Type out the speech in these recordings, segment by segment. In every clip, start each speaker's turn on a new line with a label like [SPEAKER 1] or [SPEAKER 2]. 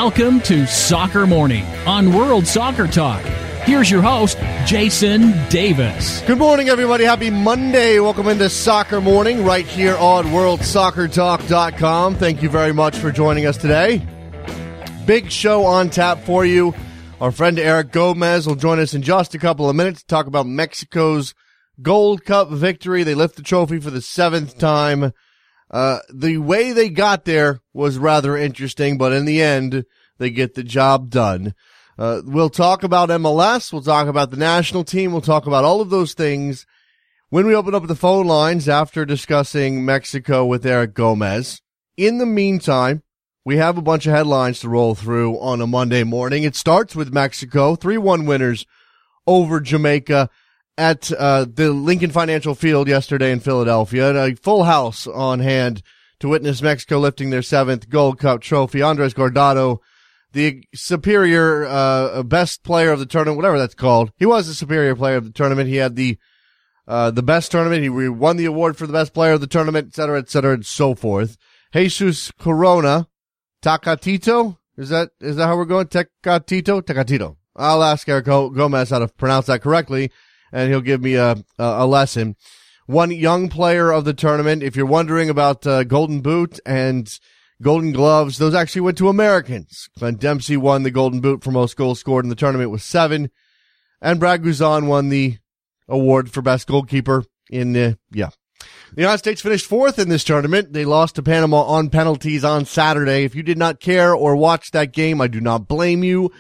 [SPEAKER 1] Welcome to Soccer Morning on World Soccer Talk. Here's your host, Jason Davis.
[SPEAKER 2] Good morning, everybody. Happy Monday. Welcome into Soccer Morning right here on WorldSoccerTalk.com. Thank you very much for joining us today. Big show on tap for you. Our friend Eric Gomez will join us in just a couple of minutes to talk about Mexico's Gold Cup victory. They lift the trophy for the 7th time. The way they got there was rather interesting, but in the end, they get the job done. We'll talk about MLS. We'll talk about the national team. We'll talk about all of those things when we open up the phone lines after discussing Mexico with Eric Gomez. In the meantime, we have a bunch of headlines to roll through on a Monday morning. It starts with Mexico, 3-1 winners over Jamaica at the Lincoln Financial Field yesterday in Philadelphia, and a full house on hand to witness Mexico lifting their 7th Gold Cup trophy. Andres Guardado, the superior best player of the tournament, whatever that's called. He was the superior player of the tournament. He had the best tournament. He won the award for the best player of the tournament, et cetera, and so forth. Jesus Corona, Tecatito, is that how we're going? Tecatito. I'll ask Eric Gomez how to pronounce that correctly, and he'll give me a lesson. One young player of the tournament. If you're wondering about Golden Boot and Golden Gloves, those actually went to Americans. Glenn Dempsey won the Golden Boot for most goals scored in the tournament with 7, and Brad Guzan won the award for best goalkeeper The United States finished 4th in this tournament. They lost to Panama on penalties on Saturday. If you did not care or watch that game, I do not blame you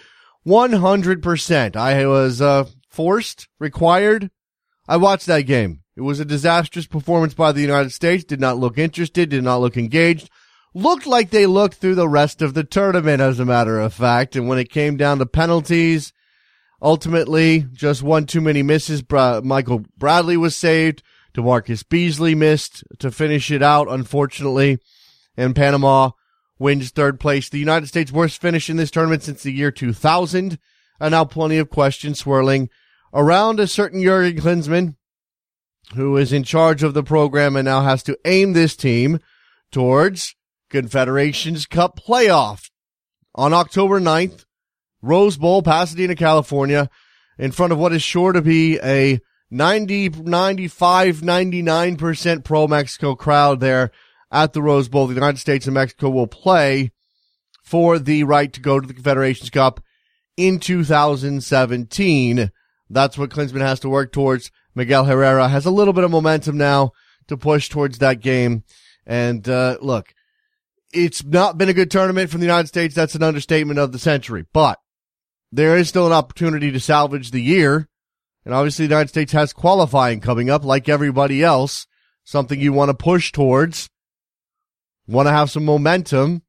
[SPEAKER 2] 100%. I was required. I watched that game. It was a disastrous performance by the United States. Did not look interested, did not look engaged. Looked like they looked through the rest of the tournament, as a matter of fact. And when it came down to penalties, ultimately, just one too many misses. Michael Bradley was saved. DeMarcus Beasley missed to finish it out, unfortunately. And Panama wins 3rd place. The United States' worst finish in this tournament since the year 2000. And now plenty of questions swirling around a certain Jurgen Klinsmann, who is in charge of the program and now has to aim this team towards Confederations Cup playoff on October 9th, Rose Bowl, Pasadena, California, in front of what is sure to be a 99% pro-Mexico crowd there at the Rose Bowl. The United States and Mexico will play for the right to go to the Confederations Cup in 2017. That's what Klinsmann has to work towards. Miguel Herrera has a little bit of momentum now to push towards that game. And look, it's not been a good tournament from the United States. That's an understatement of the century. But there is still an opportunity to salvage the year. And obviously the United States has qualifying coming up like everybody else. Something you want to push towards. Want to have some momentum.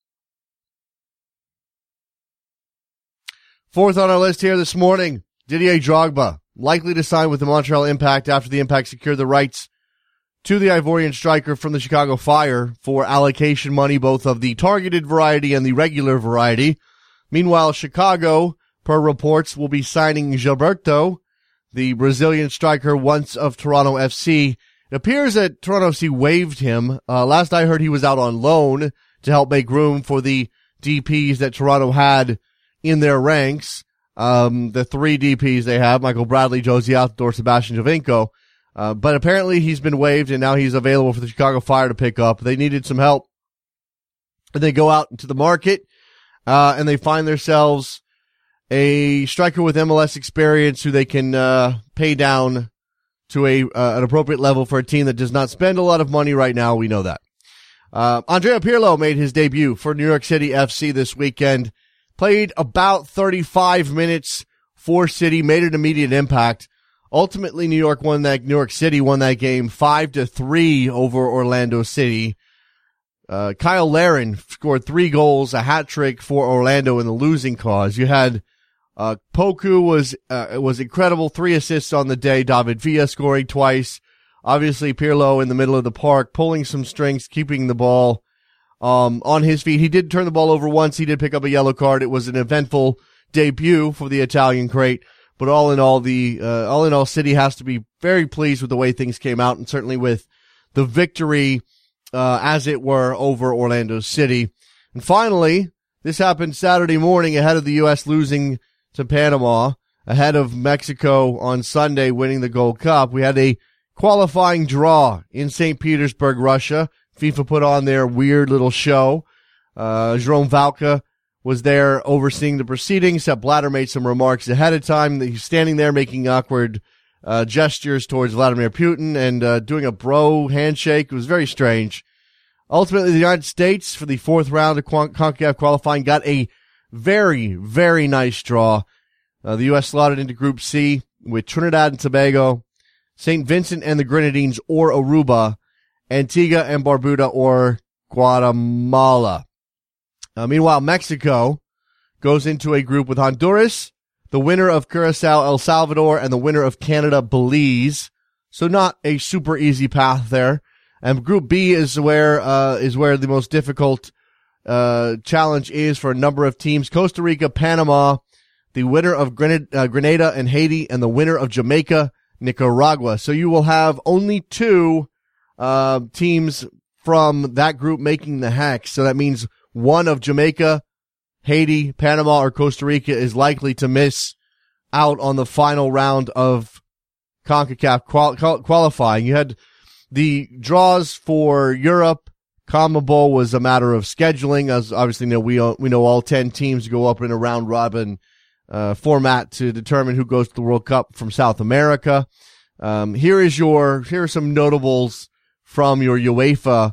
[SPEAKER 2] 4th on our list here this morning, Didier Drogba, likely to sign with the Montreal Impact after the Impact secured the rights to the Ivorian striker from the Chicago Fire for allocation money, both of the targeted variety and the regular variety. Meanwhile, Chicago, per reports, will be signing Gilberto, the Brazilian striker once of Toronto FC. It appears that Toronto FC waived him. Last I heard, he was out on loan to help make room for the DPs that Toronto had in their ranks. The 3 DPs they have, Michael Bradley, Josie Altidore, Sebastian Jovinko. But apparently he's been waived and now he's available for the Chicago Fire to pick up. They needed some help. And they go out into the market, and they find themselves a striker with MLS experience who they can, pay down to an appropriate level for a team that does not spend a lot of money right now. We know that. Andrea Pirlo made his debut for New York City FC this weekend. Played about 35 minutes for City, made an immediate impact. Ultimately, New York City won that game 5-3 over Orlando City. Kyle Larin scored 3 goals, a hat trick for Orlando in the losing cause. You had Poku was incredible, 3 assists on the day. David Villa scoring twice. Obviously, Pirlo in the middle of the park, pulling some strings, keeping the ball on his feet. He did turn the ball over once. He did pick up a yellow card. It was an eventful debut for the Italian great. But all in all, City has to be very pleased with the way things came out, and certainly with the victory, as it were, over Orlando City. And finally, This happened Saturday morning ahead of the U.S. losing to Panama, ahead of Mexico on Sunday winning the Gold Cup. We had a qualifying draw in St. Petersburg, Russia. FIFA put on their weird little show. Jerome Valka was there overseeing the proceedings. Sepp Blatter made some remarks ahead of time. He's standing there making awkward gestures towards Vladimir Putin and doing a bro handshake. It was very strange. Ultimately, the United States, for the fourth round of CONCACAF qualifying, got a very, very nice draw. The U.S. slotted into Group C with Trinidad and Tobago, St. Vincent and the Grenadines or Aruba, Antigua and Barbuda or Guatemala. Meanwhile, Mexico goes into a group with Honduras, the winner of Curacao, El Salvador, and the winner of Canada, Belize. So not a super easy path there. And Group B is where the most difficult challenge is for a number of teams. Costa Rica, Panama, the winner of Grenada and Haiti, and the winner of Jamaica, Nicaragua. So you will have only two teams from that group making the hex. So that means one of Jamaica, Haiti, Panama, or Costa Rica is likely to miss out on the final round of CONCACAF qualifying. You had the draws for Europe. CONMEBOL was a matter of scheduling, as obviously we know all 10 teams go up in a round robin format to determine who goes to the World Cup from South America. Here are some notables from your UEFA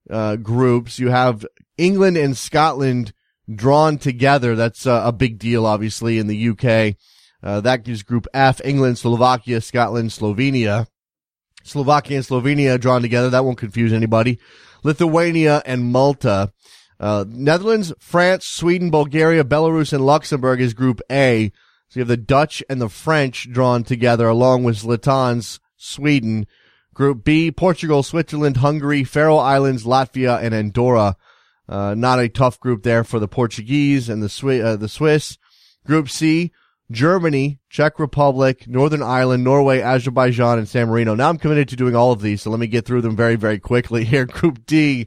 [SPEAKER 2] groups. You have England and Scotland drawn together. That's a big deal, obviously, in the UK. That gives Group F, England, Slovakia, Scotland, Slovenia. Slovakia and Slovenia drawn together. That won't confuse anybody. Lithuania and Malta. Netherlands, France, Sweden, Bulgaria, Belarus, and Luxembourg is Group A. So you have the Dutch and the French drawn together along with Zlatan's Sweden. Group B, Portugal, Switzerland, Hungary, Faroe Islands, Latvia, and Andorra. Not a tough group there for the Portuguese and the Swiss. Group C, Germany, Czech Republic, Northern Ireland, Norway, Azerbaijan, and San Marino. Now I'm committed to doing all of these, so let me get through them very, very quickly here. Group D,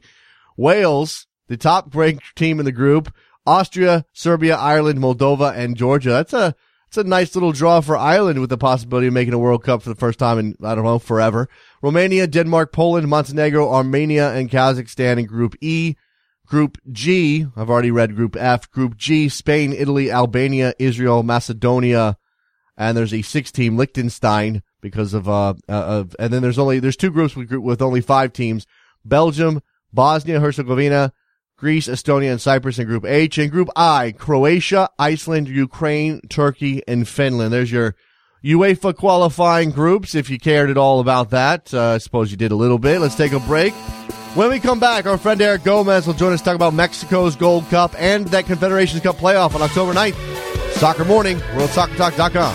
[SPEAKER 2] Wales, the top ranked team in the group, Austria, Serbia, Ireland, Moldova, and Georgia. That's a nice little draw for Ireland with the possibility of making a World Cup for the first time in, I don't know, forever. Romania, Denmark, Poland, Montenegro, Armenia, and Kazakhstan in Group E. Group G, I've already read Group F. Group G, Spain, Italy, Albania, Israel, Macedonia, and there's a 6-team Liechtenstein because of and then there's two groups with only 5 teams. Belgium, Bosnia, Herzegovina, Greece, Estonia, and Cyprus in Group H. And Group I, Croatia, Iceland, Ukraine, Turkey, and Finland. There's your UEFA qualifying groups, if you cared at all about that. I suppose you did a little bit. Let's take a break. When we come back, our friend Eric Gomez will join us to talk about Mexico's Gold Cup and that Confederations Cup playoff on October 9th. Soccer Morning, WorldSoccerTalk.com.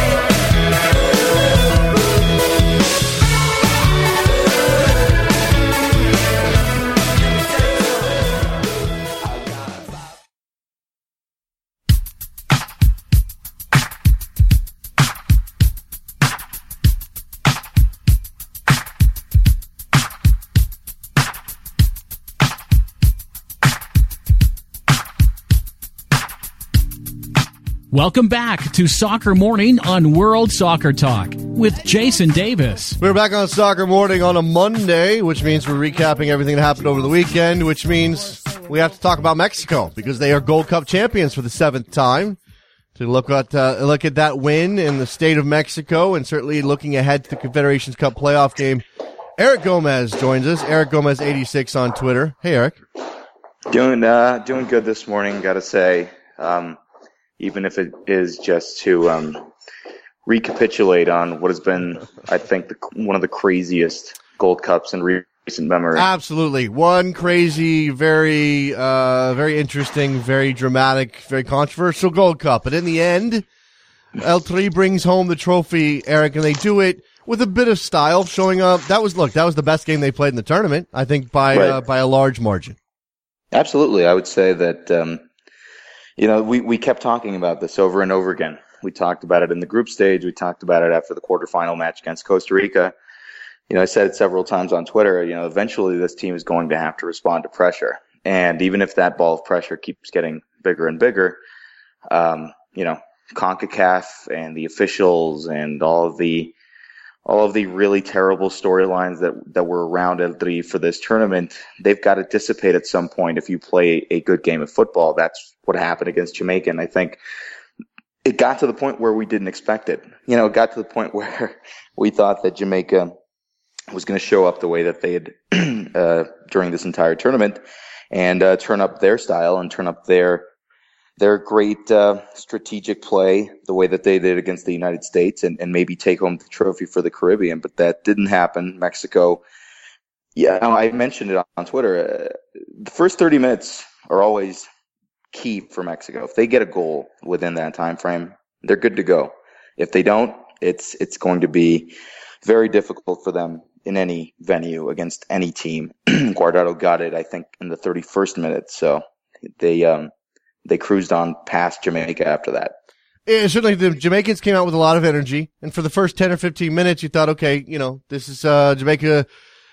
[SPEAKER 1] Welcome back to Soccer Morning on World Soccer Talk with Jason Davis.
[SPEAKER 2] We're back on Soccer Morning on a Monday, which means we're recapping everything that happened over the weekend, which means we have to talk about Mexico because they are Gold Cup champions for the 7th time. To look at that win in the state of Mexico and certainly looking ahead to the Confederations Cup playoff game, Eric Gomez joins us. Eric Gomez 86 on Twitter. Hey, Eric.
[SPEAKER 3] Doing good this morning, gotta say. Even if it is just to recapitulate on what has been, I think, one of the craziest Gold Cups in recent memory.
[SPEAKER 2] Absolutely. One crazy, very interesting, very dramatic, very controversial Gold Cup. But in the end, El Tri brings home the trophy, Eric, and they do it with a bit of style, showing up. That was the best game they played in the tournament, I think, by a large margin.
[SPEAKER 3] Absolutely. I would say that, we kept talking about this over and over again. We talked about it in the group stage. We talked about it after the quarterfinal match against Costa Rica. I said it several times on Twitter, eventually this team is going to have to respond to pressure. And even if that ball of pressure keeps getting bigger and bigger, CONCACAF and the officials and all of the really terrible storylines that were around Eldri for this tournament, they've got to dissipate at some point if you play a good game of football. That's what happened against Jamaica, and I think it got to the point where we didn't expect it. It got to the point where we thought that Jamaica was going to show up the way that they had during this entire tournament and turn up their style and turn up their great strategic play the way that they did against the United States and maybe take home the trophy for the Caribbean. But that didn't happen. Mexico, I mentioned it on Twitter. The first 30 minutes are always key for Mexico. If they get a goal within that time frame, they're good to go. If they don't, it's going to be very difficult for them in any venue against any team. Guardado got it, I think, in the 31st minute. So they cruised on past Jamaica after that.
[SPEAKER 2] Yeah, certainly the Jamaicans came out with a lot of energy. And for the first 10 or 15 minutes, you thought, okay, this is Jamaica.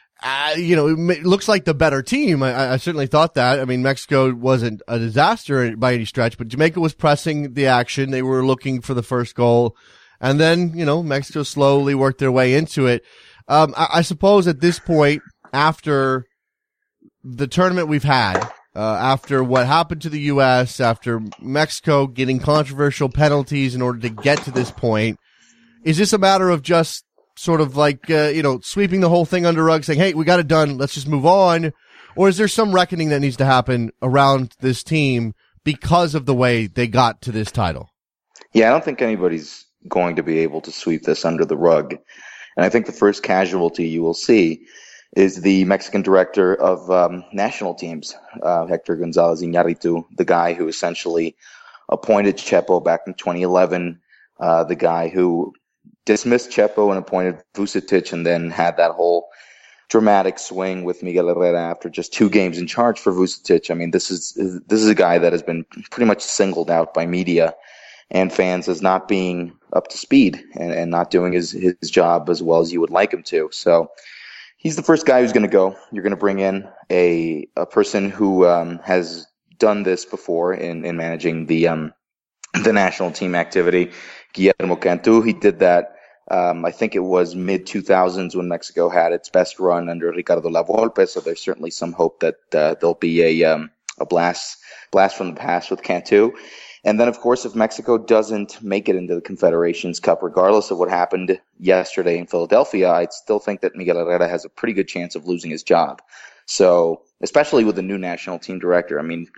[SPEAKER 2] It looks like the better team. I certainly thought that. I mean, Mexico wasn't a disaster by any stretch, but Jamaica was pressing the action. They were looking for the first goal. And then, Mexico slowly worked their way into it. I suppose at this point, after the tournament we've had, after what happened to the U.S., after Mexico getting controversial penalties in order to get to this point, is this a matter of just sort of like, sweeping the whole thing under the rug, saying, hey, we got it done, let's just move on? Or is there some reckoning that needs to happen around this team because of the way they got to this title?
[SPEAKER 3] Yeah, I don't think anybody's going to be able to sweep this under the rug. And I think the first casualty you will see is the Mexican director of national teams, Hector Gonzalez Iñárritu, the guy who essentially appointed Chepo back in 2011, the guy who dismissed Chepo and appointed Vucetich and then had that whole dramatic swing with Miguel Herrera after just 2 games in charge for Vucetich. I mean, this is a guy that has been pretty much singled out by media and fans as not being up to speed and not doing his job as well as you would like him to. So he's the first guy who's going to go. You're going to bring in a person who has done this before in managing the national team activity, Guillermo Cantu. He did that, I think it was mid-2000s when Mexico had its best run under Ricardo Lavolpe, so there's certainly some hope that there'll be a blast from the past with Cantu. And then, of course, if Mexico doesn't make it into the Confederations Cup, regardless of what happened yesterday in Philadelphia, I still think that Miguel Herrera has a pretty good chance of losing his job. So, especially with the new national team director, I mean,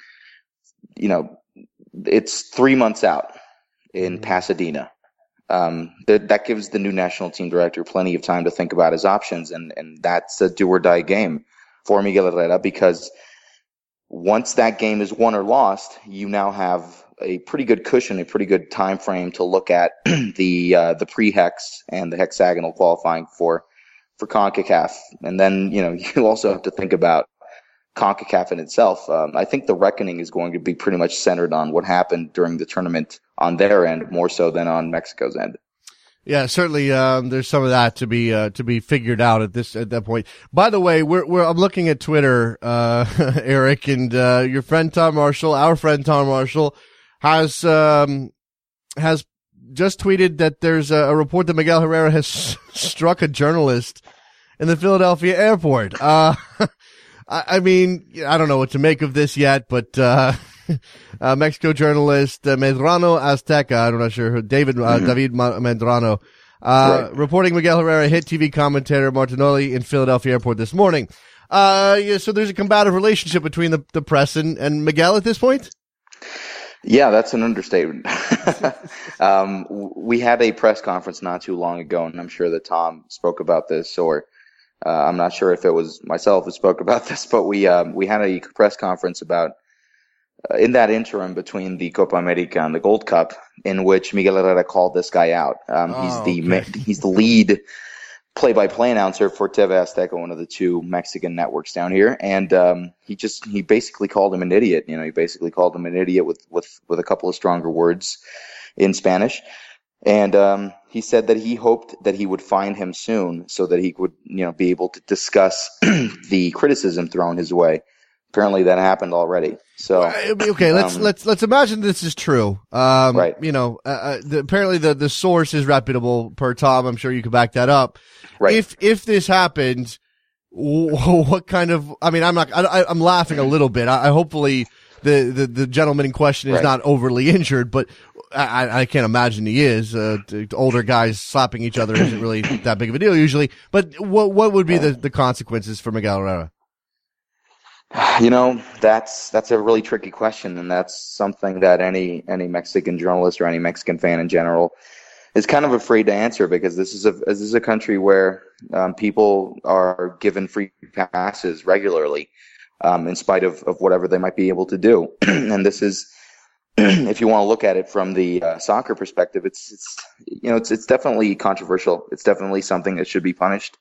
[SPEAKER 3] it's 3 months out in Pasadena. That gives the new national team director plenty of time to think about his options, and that's a do-or-die game for Miguel Herrera, because once that game is won or lost, you now have a pretty good cushion, a pretty good time frame to look at the pre-hex and the hexagonal qualifying for CONCACAF. And then, you also have to think about CONCACAF in itself. I think the reckoning is going to be pretty much centered on what happened during the tournament on their end, more so than on Mexico's end.
[SPEAKER 2] Yeah, certainly. There's some of that to be figured out at that point. By the way, I'm looking at Twitter, Eric, and your friend Tom Marshall, our friend Tom Marshall, has just tweeted that there's a report that Miguel Herrera has struck a journalist in the Philadelphia airport. I mean, I don't know what to make of this yet, but Mexico journalist Medrano Azteca, I'm not sure who, David Medrano, right, reporting Miguel Herrera hit TV commentator Martinoli in Philadelphia airport this morning. So there's a combative relationship between the press and Miguel at this point?
[SPEAKER 3] Yeah, that's an understatement. We had a press conference not too long ago, and I'm sure that Tom spoke about this, or I'm not sure if it was myself who spoke about this, but we had a press conference about in that interim between the Copa America and the Gold Cup, in which Miguel Herrera called this guy out. He's the lead play-by-play announcer for TV Azteca, one of the 2 Mexican networks down here, and he basically called him an idiot. He basically called him an idiot with a couple of stronger words in Spanish. And he said that he hoped that he would find him soon so that he would, be able to discuss the criticism thrown his way apparently that happened already. So
[SPEAKER 2] okay, let's imagine this is true.
[SPEAKER 3] Right.
[SPEAKER 2] Apparently the source is reputable per Tom. I'm sure you can back that up.
[SPEAKER 3] Right.
[SPEAKER 2] If this happened, what kind of? I mean, I'm laughing a little bit. I hopefully the gentleman in question is not overly injured, but I can't imagine he is. Older guys slapping each other isn't really that big of a deal usually. But what would be the consequences for Miguel Herrera?
[SPEAKER 3] That's a really tricky question, and that's something that any Mexican journalist or any Mexican fan in general is kind of afraid to answer, because this is a country where people are given free passes regularly, in spite of whatever they might be able to do. And this is, if you want to look at it from the soccer perspective, it's definitely controversial. It's definitely something that should be punished.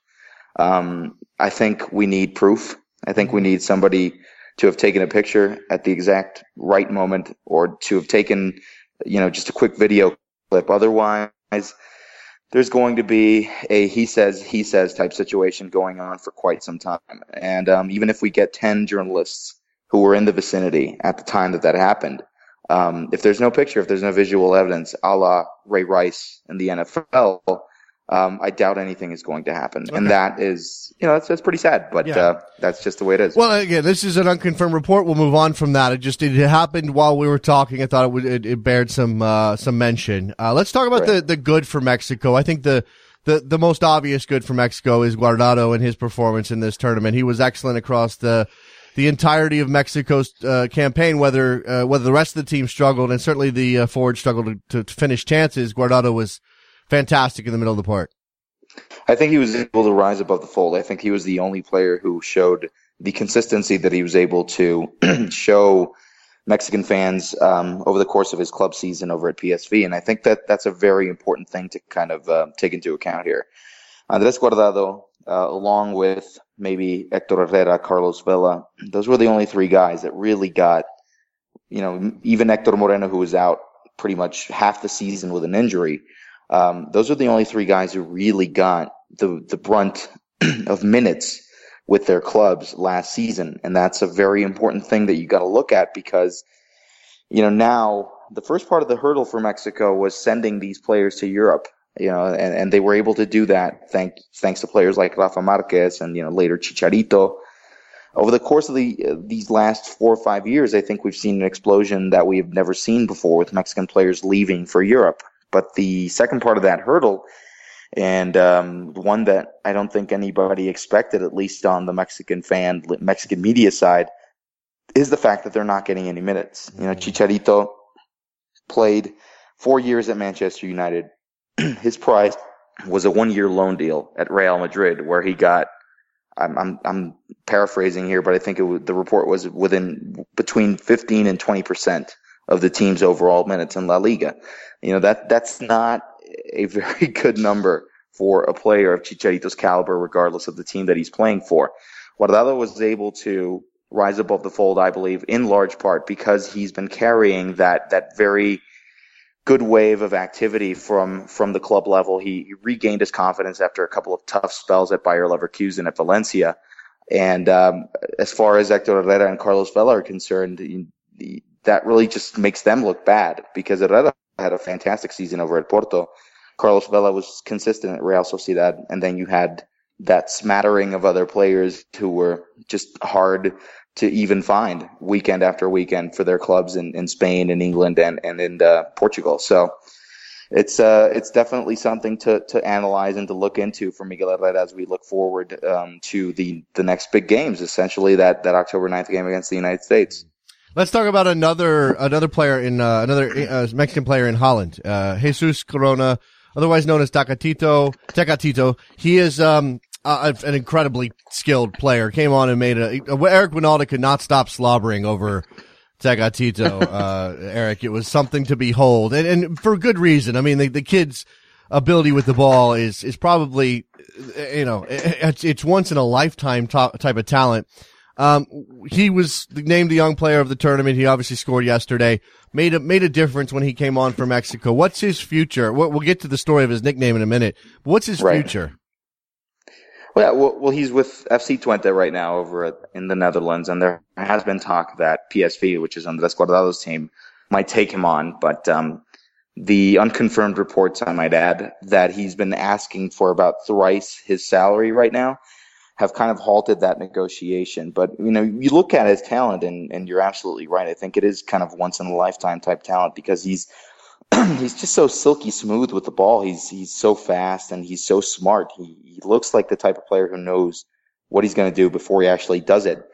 [SPEAKER 3] I think we need proof. I think we need somebody to have taken a picture at the exact right moment, or to have taken, just a quick video clip. Otherwise, there's going to be a he says type situation going on for quite some time. And even if we get 10 journalists who were in the vicinity at the time that happened, if there's no picture, if there's no visual evidence, a la Ray Rice in the NFL, I doubt anything is going to happen. Okay. And that is, that's pretty sad, but that's just the way it is.
[SPEAKER 2] Well, again, this is an unconfirmed report. We'll move on from that. It happened while we were talking. I thought it bared some mention. Let's talk about the good for Mexico. I think the most obvious good for Mexico is Guardado and his performance in this tournament. He was excellent across the entirety of Mexico's campaign, whether the rest of the team struggled, and certainly the forward struggled to finish chances. Guardado was fantastic in the middle of the park.
[SPEAKER 3] I think he was able to rise above the fold. I think he was the only player who showed the consistency that he was able to show Mexican fans over the course of his club season over at PSV. And I think that's a very important thing to kind of take into account here. Andrés Guardado, along with maybe Héctor Herrera, Carlos Vela, those were the only three guys that really got, even Héctor Moreno, who was out pretty much half the season with an injury. Those are the only three guys who really got the brunt of minutes with their clubs last season. And that's a very important thing that you got to look at, because, now the first part of the hurdle for Mexico was sending these players to Europe, and they were able to do that thanks to players like Rafa Marquez and, later Chicharito. Over the course of these last 4 or 5 years, I think we've seen an explosion that we have never seen before with Mexican players leaving for Europe. But the second part of that hurdle, and one that I don't think anybody expected, at least on the Mexican media side, is the fact that they're not getting any minutes. Chicharito played 4 years at Manchester United. His price was a 1-year loan deal at Real Madrid, where he got, I'm paraphrasing here, but I think the report was between 15 and 20% of the team's overall minutes in La Liga. That's not a very good number for a player of Chicharito's caliber, regardless of the team that he's playing for. Guardado was able to rise above the fold, I believe, in large part because he's been carrying that very good wave of activity from the club level. He regained his confidence after a couple of tough spells at Bayer Leverkusen, at Valencia. And as far as Héctor Herrera and Carlos Vela are concerned, that really just makes them look bad, because Herrera had a fantastic season over at Porto. Carlos Vela was consistent at Real Sociedad, and then you had that smattering of other players who were just hard to even find weekend after weekend for their clubs in Spain and England and in Portugal. So it's definitely something to analyze and to look into for Miguel Herrera as we look forward to the next big games, essentially that October 9th game against the United States.
[SPEAKER 2] Let's talk about another player another Mexican player in Holland, Jesus Corona, otherwise known as Tecatito. He is an incredibly skilled player. Came on and made Eric Winalda could not stop slobbering over Tecatito. Eric, it was something to behold, and for good reason. I mean, the kid's ability with the ball is probably, it's once in a lifetime type of talent. He was named the young player of the tournament. He obviously scored yesterday, made a difference when he came on for Mexico. What's his future? We'll get to the story of his nickname in a minute. What's his future?
[SPEAKER 3] Well, he's with FC Twente right now in the Netherlands, and there has been talk that PSV, which is Andres Guardado's team, might take him on, but the unconfirmed reports, I might add, that he's been asking for about thrice his salary right now have kind of halted that negotiation. But, you look at his talent, and you're absolutely right. I think it is kind of once-in-a-lifetime type talent because he's just so silky smooth with the ball. He's so fast, and he's so smart. He looks like the type of player who knows what he's going to do before he actually does it.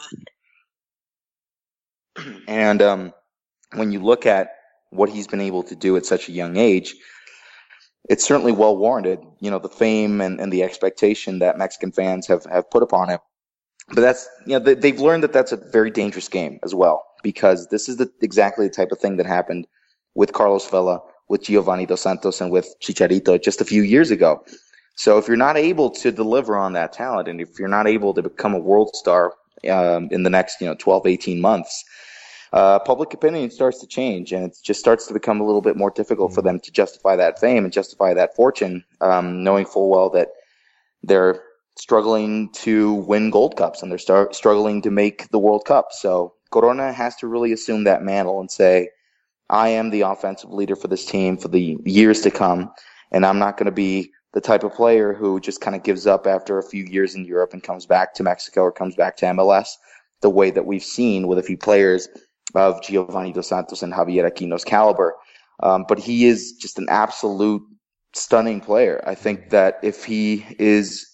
[SPEAKER 3] And when you look at what he's been able to do at such a young age, it's certainly well warranted, the fame and the expectation that Mexican fans have put upon him. But that's, they've learned that that's a very dangerous game as well, because this is exactly the type of thing that happened with Carlos Vela, with Giovanni Dos Santos, and with Chicharito just a few years ago. So if you're not able to deliver on that talent, and if you're not able to become a world star in the next 12, 18 months, public opinion starts to change, and it just starts to become a little bit more difficult for them to justify that fame and justify that fortune, knowing full well that they're struggling to win Gold Cups and they're struggling to make the World Cup. So Corona has to really assume that mantle and say, I am the offensive leader for this team for the years to come, and I'm not going to be the type of player who just kind of gives up after a few years in Europe and comes back to Mexico or comes back to MLS, the way that we've seen with a few players of Giovanni Dos Santos and Javier Aquino's caliber. But he is just an absolute stunning player. I think that if he is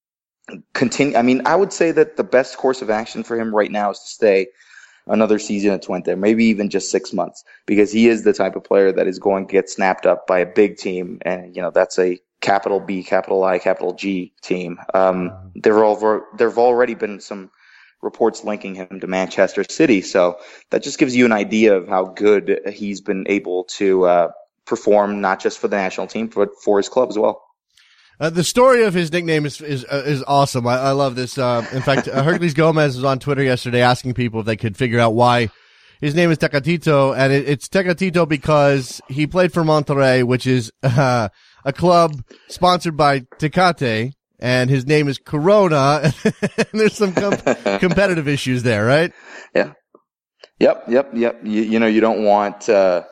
[SPEAKER 3] I would say that the best course of action for him right now is to stay another season at Twente, maybe even just 6 months, because he is the type of player that is going to get snapped up by a big team. And, that's a capital B, capital I, capital G team. There have already been some reports linking him to Manchester City. So that just gives you an idea of how good he's been able to perform, not just for the national team, but for his club as well.
[SPEAKER 2] The story of his nickname is awesome. I love this. In fact, Hercules Gomez was on Twitter yesterday asking people if they could figure out why his name is Tecatito, and it's Tecatito because he played for Monterrey, which is a club sponsored by Tecate, and his name is Corona. And there's some competitive issues there, right?
[SPEAKER 3] Yeah. Yep. You don't want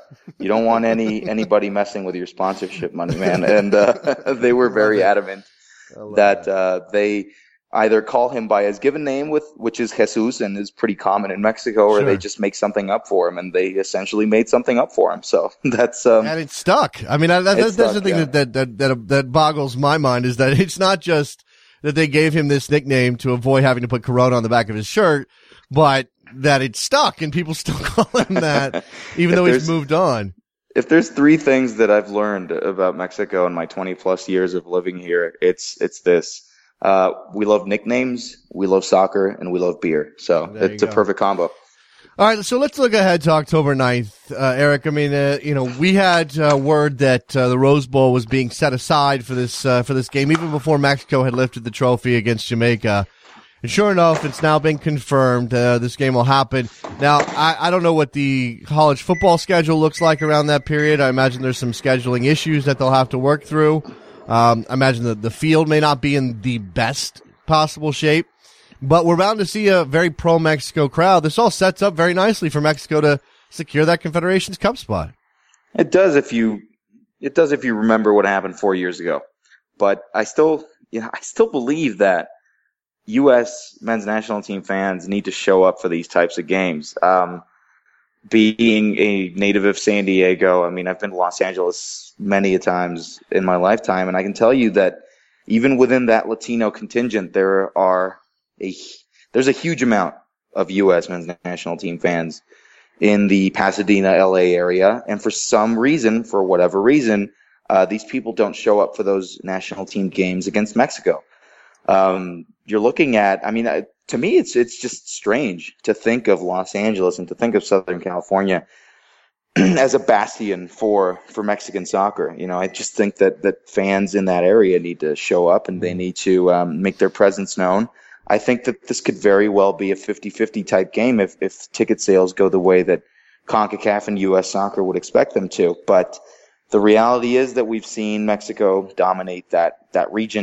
[SPEAKER 3] anybody messing with your sponsorship money, man. And they were very adamant that they either call him by his given name, which is Jesus, and is pretty common in Mexico, or they just make something up for him, and they essentially made something up for him. So that's and
[SPEAKER 2] it stuck. I mean, that's the thing that boggles my mind, is that it's not just that they gave him this nickname to avoid having to put Corona on the back of his shirt, but that it stuck and people still call him that, even though he's moved on.
[SPEAKER 3] If there's three things that I've learned about Mexico in my 20 plus years of living here, it's this. We love nicknames, we love soccer, and we love beer. So it's a perfect combo.
[SPEAKER 2] All right, so let's look ahead to October 9th. Eric, I mean, we had word that the Rose Bowl was being set aside for this game, even before Mexico had lifted the trophy against Jamaica. And sure enough, it's now been confirmed. This game will happen. Now, I don't know what the college football schedule looks like around that period. I imagine there's some scheduling issues that they'll have to work through. I imagine that the field may not be in the best possible shape, but we're bound to see a very pro-Mexico crowd. This all sets up very nicely for Mexico to secure that Confederations Cup spot.
[SPEAKER 3] It does if you remember what happened 4 years ago. But I still believe that U.S. men's national team fans need to show up for these types of games. Being a native of San Diego, I mean, I've been to Los Angeles many a times in my lifetime, and I can tell you that even within that Latino contingent, there's a huge amount of U.S. men's national team fans in the Pasadena, L.A. area, and for whatever reason, these people don't show up for those national team games against Mexico. You're looking at, to me, it's just strange to think of Los Angeles and to think of Southern California as a bastion for Mexican soccer. I just think that fans in that area need to show up and they need to make their presence known. I think that this could very well be a 50-50 type game if ticket sales go the way that CONCACAF and U.S. soccer would expect them to. But the reality is that we've seen Mexico dominate that region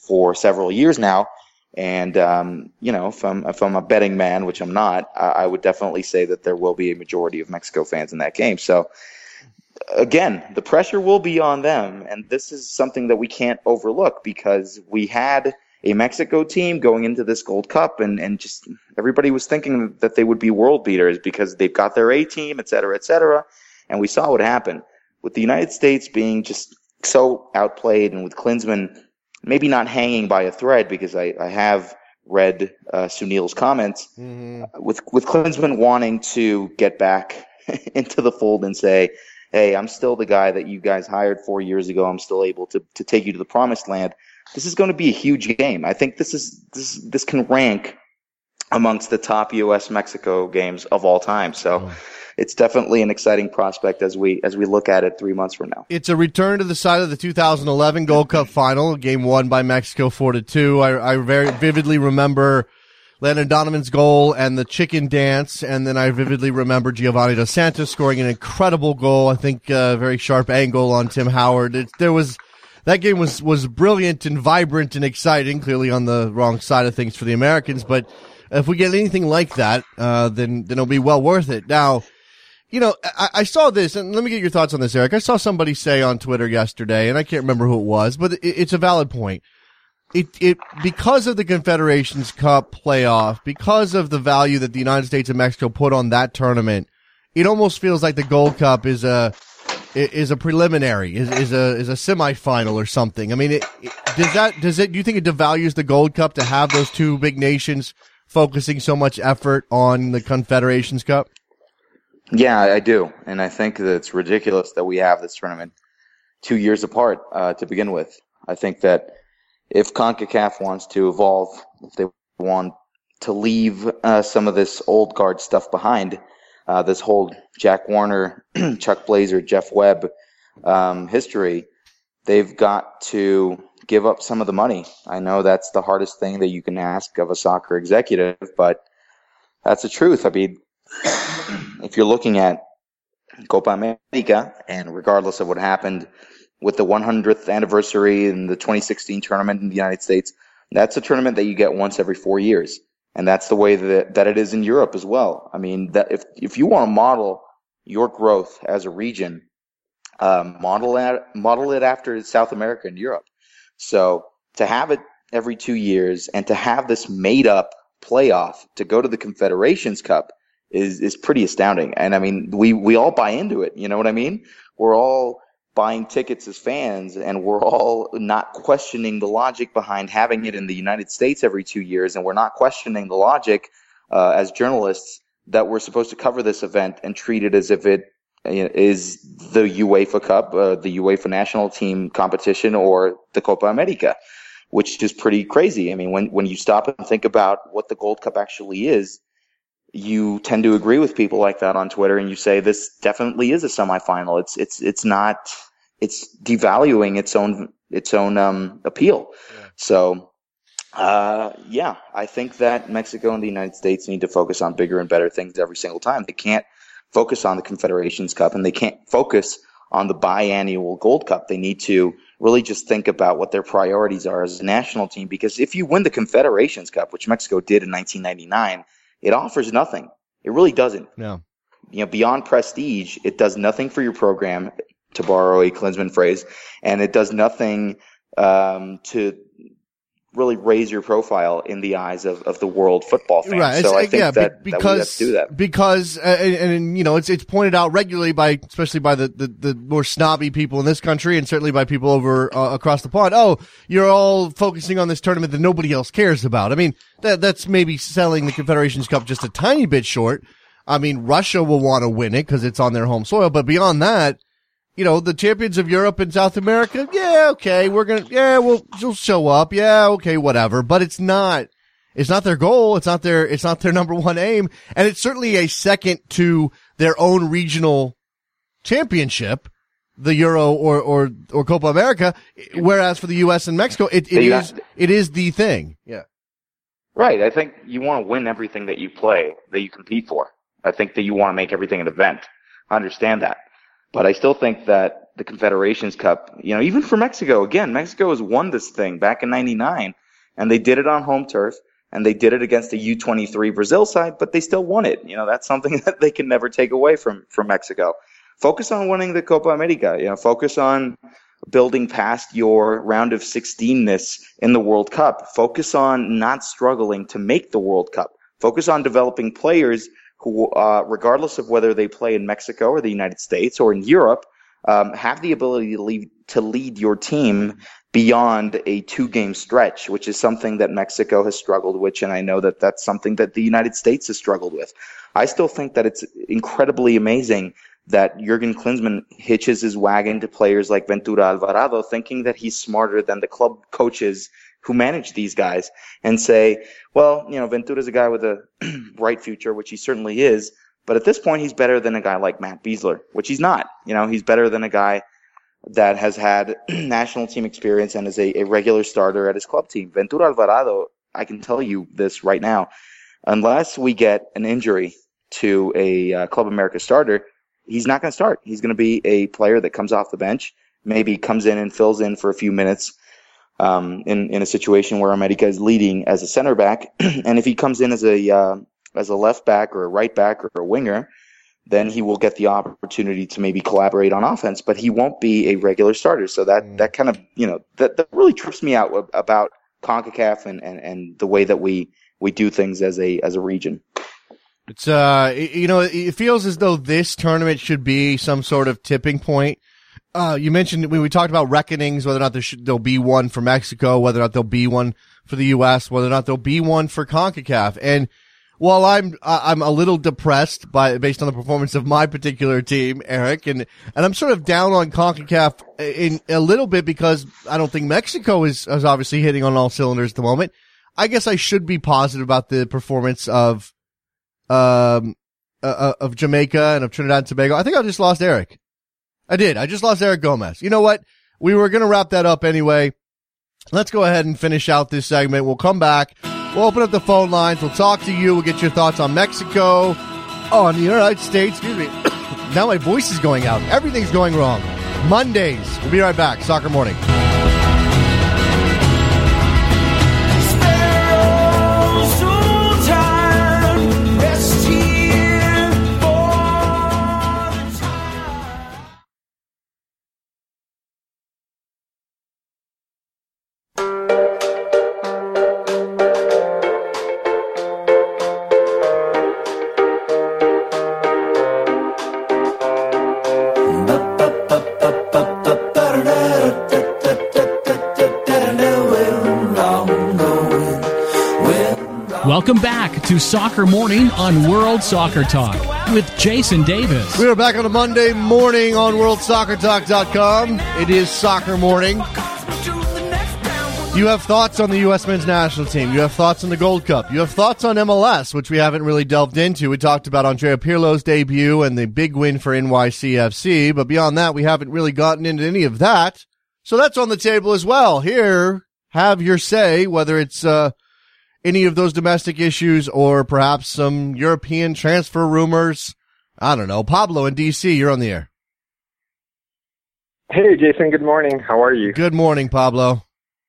[SPEAKER 3] for several years now. And, if I'm a betting man, which I'm not, I would definitely say that there will be a majority of Mexico fans in that game. So again, the pressure will be on them. And this is something that we can't overlook, because we had a Mexico team going into this Gold Cup, and just everybody was thinking that they would be world beaters because they've got their A team, et cetera, et cetera. And we saw what happened with the United States being just so outplayed, and with Klinsmann maybe not hanging by a thread, because I have read Sunil's comments, with Klinsmann wanting to get back into the fold and say, hey, I'm still the guy that you guys hired 4 years ago. I'm still able to take you to the promised land. This is going to be a huge game. I think this can rank amongst the top U.S.-Mexico games of all time. So it's definitely an exciting prospect as we look at it 3 months from now.
[SPEAKER 2] It's a return to the side of the 2011 Gold Cup final, game won by Mexico 4-2. I very vividly remember Landon Donovan's goal and the chicken dance, and then I vividly remember Giovanni Dos Santos scoring an incredible goal. I think a very sharp angle on Tim Howard. That game was brilliant and vibrant and exciting, clearly on the wrong side of things for the Americans. But if we get anything like that, then it'll be well worth it. Now, I saw this, and let me get your thoughts on this, Eric. I saw somebody say on Twitter yesterday, and I can't remember who it was, but it's a valid point. It because of the Confederations Cup playoff, because of the value that the United States and Mexico put on that tournament, it almost feels like the Gold Cup is a preliminary, is a semifinal or something. I mean, do you think it devalues the Gold Cup to have those two big nations focusing so much effort on the Confederations Cup?
[SPEAKER 3] Yeah, I do. And I think that it's ridiculous that we have this tournament 2 years apart to begin with. I think that if CONCACAF wants to evolve, if they want to leave some of this old guard stuff behind, this whole Jack Warner, Chuck Blazer, Jeff Webb history, they've got to give up some of the money. I know that's the hardest thing that you can ask of a soccer executive, but that's the truth. I mean, if you're looking at Copa America, and regardless of what happened with the 100th anniversary in the 2016 tournament in the United States, that's a tournament that you get once every 4 years. And that's the way that it is in Europe as well. I mean, that if you want to model your growth as a region, model it after South America and Europe. So to have it every 2 years and to have this made up playoff to go to the Confederations Cup is pretty astounding. And I mean, we all buy into it. You know what I mean? We're all buying tickets as fans, and we're all not questioning the logic behind having it in the United States every 2 years, and we're not questioning the logic as journalists that we're supposed to cover this event and treat it as if it is the UEFA Cup, the UEFA national team competition, or the Copa America, which is pretty crazy. I mean, when you stop and think about what the Gold Cup actually is, you tend to agree with people like that on Twitter, and you say this definitely is a semifinal. It's not. It's devaluing its own appeal. Yeah. So, I think that Mexico and the United States need to focus on bigger and better things every single time. They can't focus on the Confederations Cup, and they can't focus on the biannual Gold Cup. They need to really just think about what their priorities are as a national team, because if you win the Confederations Cup, which Mexico did in 1999, it offers nothing. It really doesn't.
[SPEAKER 2] No.
[SPEAKER 3] Beyond prestige, it does nothing for your program, to borrow a Klinsmann phrase, and it does nothing to really raise your profile in the eyes of the world football fans.
[SPEAKER 2] Right.
[SPEAKER 3] So I think that we have to do that.
[SPEAKER 2] Because, it's pointed out regularly especially by the more snobby people in this country, and certainly by people over across the pond. Oh, you're all focusing on this tournament that nobody else cares about. I mean, that's maybe selling the Confederations Cup just a tiny bit short. I mean, Russia will want to win it because it's on their home soil, but beyond that, the champions of Europe and South America, yeah, okay, we'll show up. Yeah, okay, whatever. But it's not their goal. It's not their number one aim. And it's certainly a second to their own regional championship, the Euro or Copa America. Whereas for the U.S. and Mexico, it is the thing. Yeah.
[SPEAKER 3] Right. I think you want to win everything that you play, that you compete for. I think that you want to make everything an event. I understand that. But I still think that the Confederations Cup, even for Mexico, again, Mexico has won this thing back in 99, and they did it on home turf, and they did it against the U23 Brazil side, but they still won it. That's something that they can never take away from Mexico. Focus on winning the Copa America. Focus on building past your round of 16ness in the World Cup. Focus on not struggling to make the World Cup. Focus on developing players who, regardless of whether they play in Mexico or the United States or in Europe, have the ability to lead your team beyond a 2-game stretch, which is something that Mexico has struggled with, and I know that that's something that the United States has struggled with. I still think that it's incredibly amazing that Jurgen Klinsmann hitches his wagon to players like Ventura Alvarado, thinking that he's smarter than the club coaches who manage these guys, and say, well, Ventura's a guy with a bright future, which he certainly is, but at this point he's better than a guy like Matt Besler, which he's not. He's better than a guy that has had national team experience and is a regular starter at his club team. Ventura Alvarado, I can tell you this right now, unless we get an injury to a Club America starter, he's not going to start. He's going to be a player that comes off the bench, maybe comes in and fills in for a few minutes in a situation where America is leading as a center back. And if he comes in as a left back or a right back or a winger, then he will get the opportunity to maybe collaborate on offense, but he won't be a regular starter. So that kind of, that really trips me out about CONCACAF and the way that we do things as a region.
[SPEAKER 2] It's it feels as though this tournament should be some sort of tipping point. You mentioned when we talked about reckonings, whether or not there'll be one for Mexico, whether or not there'll be one for the U.S., whether or not there'll be one for CONCACAF. And while I'm a little depressed based on the performance of my particular team, Eric, and I'm sort of down on CONCACAF in a little bit because I don't think Mexico is obviously hitting on all cylinders at the moment. I guess I should be positive about the performance of Jamaica and of Trinidad and Tobago. I think I just lost Eric. I did. I just lost Eric Gomez. You know what? We were going to wrap that up anyway. Let's go ahead and finish out this segment. We'll come back. We'll open up the phone lines. We'll talk to you. We'll get your thoughts on Mexico, on the United States. Excuse me. Now my voice is going out. Everything's going wrong. Mondays. We'll be right back. Soccer Morning.
[SPEAKER 1] Welcome back to Soccer Morning on World Soccer Talk with Jason Davis.
[SPEAKER 2] We are back on a Monday morning on WorldSoccerTalk.com. It is Soccer Morning. You have thoughts on the U.S. men's national team. You have thoughts on the Gold Cup. You have thoughts on MLS, which we haven't really delved into. We talked about Andrea Pirlo's debut and the big win for NYCFC, but beyond that, we haven't really gotten into any of that. So that's on the table as well. Here, have your say, whether it's any of those domestic issues or perhaps some European transfer rumors. I don't know. Pablo in D.C., you're on the air.
[SPEAKER 4] Hey, Jason. Good morning. How are you?
[SPEAKER 2] Good morning, Pablo.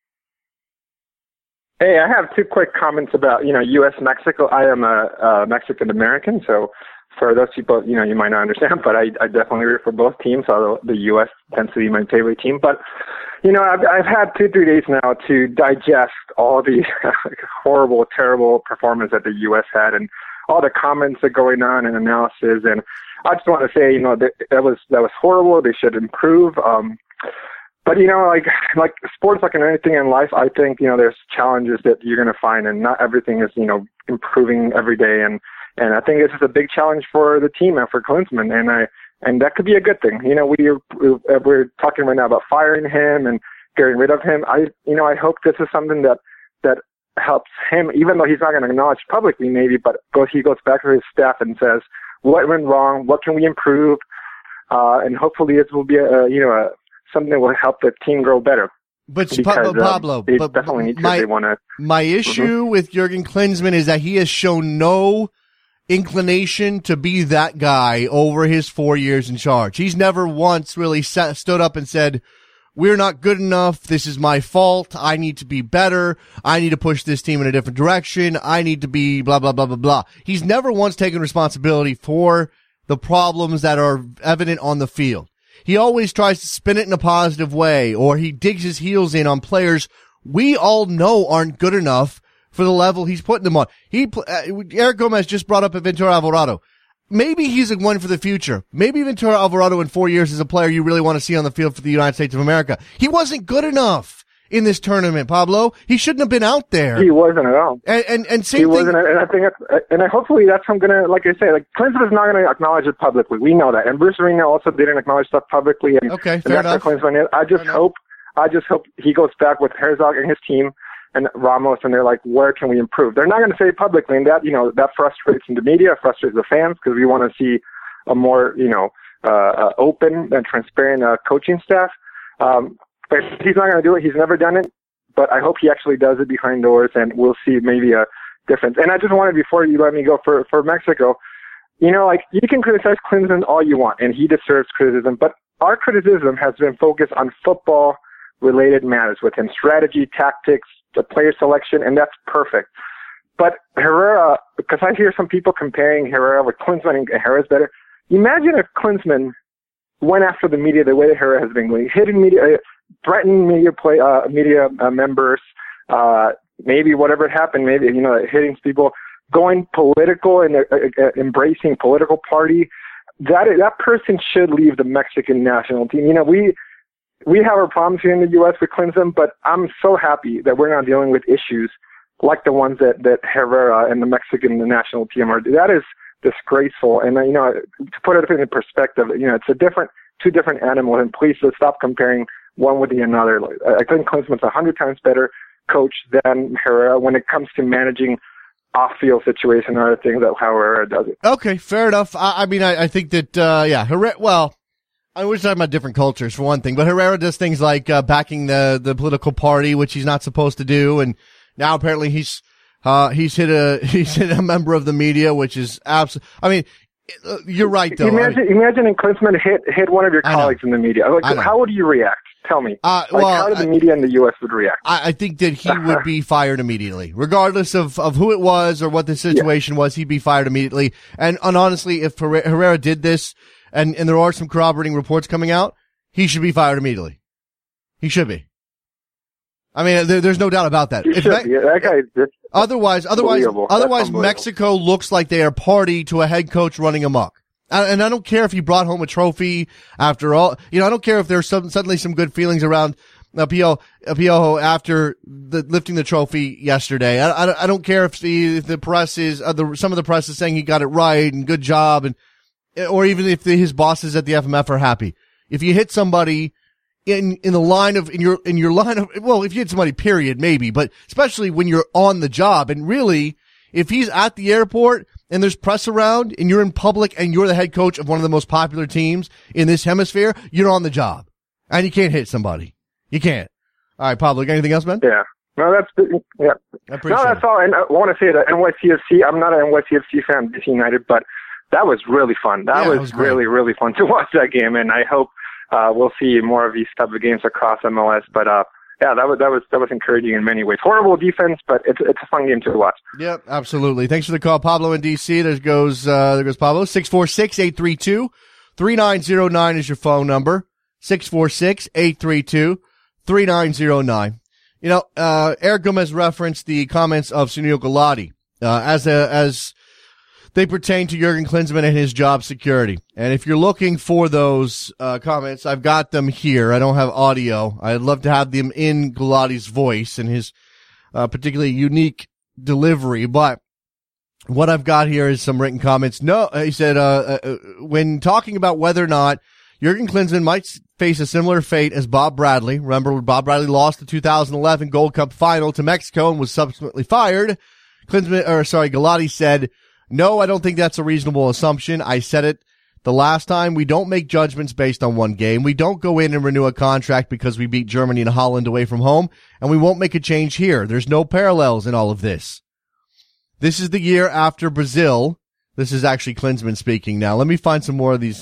[SPEAKER 4] Hey, I have two quick comments about, U.S.-Mexico. I am a Mexican-American, so for those people, you might not understand, but I definitely root for both teams, although the U.S. tends to be my favorite team. But, I've had 2-3 days now to digest all the horrible, terrible performance that the U.S. had and all the comments that are going on and analysis. And I just want to say, that was horrible. They should improve. But, like sports, like in anything in life, I think, there's challenges that you're going to find, and not everything is, improving every day. And I think this is a big challenge for the team and for Klinsmann. And that could be a good thing. We're talking right now about firing him and getting rid of him. I hope this is something that helps him, even though he's not going to acknowledge publicly maybe, but he goes back to his staff and says, what went wrong? What can we improve? And hopefully this will be something that will help the team grow better.
[SPEAKER 2] But Pablo,
[SPEAKER 4] they definitely need to. They want to.
[SPEAKER 2] My issue with Jurgen Klinsmann is that he has shown no inclination to be that guy over his 4 years in charge. He's never once really stood up and said, we're not good enough. This is my fault. I need to be better. I need to push this team in a different direction. I need to be blah, blah, blah, blah, blah. He's never once taken responsibility for the problems that are evident on the field. He always tries to spin it in a positive way, or he digs his heels in on players we all know aren't good enough for the level he's putting them on. Eric Gomez just brought up Ventura Alvarado. Maybe he's a one for the future. Maybe Ventura Alvarado in 4 years is a player you really want to see on the field for the United States of America. He wasn't good enough in this tournament, Pablo. He shouldn't have been out there.
[SPEAKER 4] He wasn't at all.
[SPEAKER 2] And same
[SPEAKER 4] he
[SPEAKER 2] thing.
[SPEAKER 4] Wasn't, and I think, hopefully that's how I'm gonna, like I say, like Klinsmann is not gonna acknowledge it publicly. We know that, and Bruce Arena also didn't acknowledge stuff publicly. And,
[SPEAKER 2] okay,
[SPEAKER 4] and
[SPEAKER 2] fair
[SPEAKER 4] that's
[SPEAKER 2] enough.
[SPEAKER 4] how Klinsmann is. I just hope he goes back with Herzog and his team and Ramos, and they're like, where can we improve? They're not going to say it publicly, and that, that frustrates the media, frustrates the fans, because we want to see a more, open and transparent coaching staff. But he's not going to do it. He's never done it, but I hope he actually does it behind doors, and we'll see maybe a difference. And I just wanted, before you let me go for Mexico, you can criticize Klinsmann all you want, and he deserves criticism, but our criticism has been focused on football-related matters with him, strategy, tactics, the player selection, and that's perfect. But Herrera, because I hear some people comparing Herrera with Klinsmann, and Herrera's better. Imagine if Klinsmann went after the media the way that Herrera has been going, hitting media, threatening media members, maybe whatever happened, maybe hitting people, going political and embracing political party. That person should leave the Mexican national team. We have our problems here in the U.S. with Klinsmann, but I'm so happy that we're not dealing with issues like the ones that Herrera and the Mexican national team are. That is disgraceful. And, to put it in perspective, it's two different animals, and please let's stop comparing one with the another. I think Klinsmann's 100 times better coach than Herrera when it comes to managing off-field situation or other things that how Herrera does it.
[SPEAKER 2] Okay, fair enough. I think that, Herrera, well, we're talking about different cultures for one thing, but Herrera does things like backing the political party, which he's not supposed to do, and now apparently he's hit a member of the media, which is absolutely. I mean, you're right though.
[SPEAKER 4] Imagine if Klinsmann hit one of your colleagues in the media. How would you react? Tell me. How did the media in the U.S. would react? I think that he would be fired immediately, regardless of who it was or what the situation was. He'd be fired immediately. And honestly, if Herrera did this, and there are some corroborating reports coming out, he should be fired immediately. He should be. I mean, there's no doubt about that. That guy.
[SPEAKER 2] Otherwise, Mexico looks like they are party to a head coach running amok. And I don't care if he brought home a trophy after all. I don't care if there's suddenly some good feelings around Piojo after lifting the trophy yesterday. I don't care if the press is, some of the press is saying he got it right and good job, or even if his bosses at the FMF are happy. If you hit somebody in your line of, well, if you hit somebody, period, maybe, but especially when you're on the job, and really, if he's at the airport and there's press around and you're in public and you're the head coach of one of the most popular teams in this hemisphere, you're on the job. And you can't hit somebody. You can't. All right, Pablo, got anything else, man?
[SPEAKER 4] Yeah. No, that's all. And I want to say that NYCFC, I'm not an NYCFC fan of DC United, but that was really fun. That was really, really fun to watch that game. And I hope we'll see more of these type of games across MLS. But that was encouraging in many ways. Horrible defense, but it's a fun game to watch. Yep,
[SPEAKER 2] absolutely. Thanks for the call, Pablo in DC. There goes Pablo. 646-832-3909 is your phone number. 646-832-3909. Eric Gomez referenced the comments of Sunil Gulati as they pertain to Jurgen Klinsmann and his job security. And if you're looking for those comments, I've got them here. I don't have audio. I'd love to have them in Gulati's voice and his particularly unique delivery. But what I've got here is some written comments. No, he said, when talking about whether or not Jurgen Klinsmann might face a similar fate as Bob Bradley. Remember, Bob Bradley lost the 2011 Gold Cup final to Mexico and was subsequently fired. Gulati said, "No, I don't think that's a reasonable assumption. I said it the last time. We don't make judgments based on one game. We don't go in and renew a contract because we beat Germany and Holland away from home, and we won't make a change here. There's no parallels in all of this. This is the year after Brazil This is actually Klinsmann speaking now. Let me find some more of these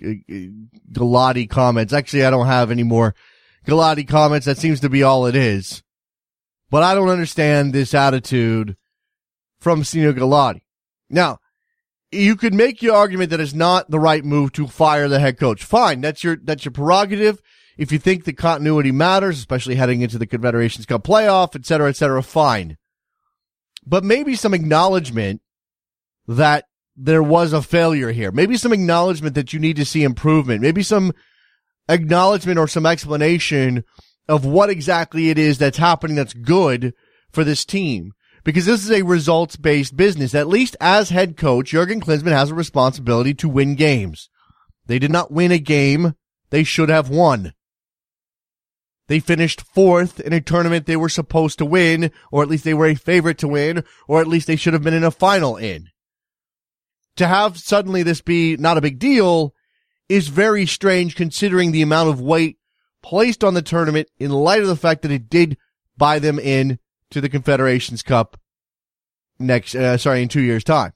[SPEAKER 2] Galati comments. Actually, I don't have any more Galati comments. That seems to be all it is. But I don't understand this attitude from Sino Galati. Now, you could make your argument that it's not the right move to fire the head coach. Fine, that's your prerogative. If you think the continuity matters, especially heading into the Confederations Cup playoff, et cetera, fine. But maybe some acknowledgement that there was a failure here. Maybe some acknowledgement that you need to see improvement. Maybe some acknowledgement or some explanation of what exactly it is that's happening that's good for this team. Because this is a results-based business. At least as head coach, Jurgen Klinsmann has a responsibility to win games. They did not win a game they should have won. They finished fourth in a tournament they were supposed to win, or at least they were a favorite to win, or at least they should have been in a final in. To have suddenly this be not a big deal is very strange considering the amount of weight placed on the tournament in light of the fact that it did buy them in to the Confederations Cup in 2 years' time.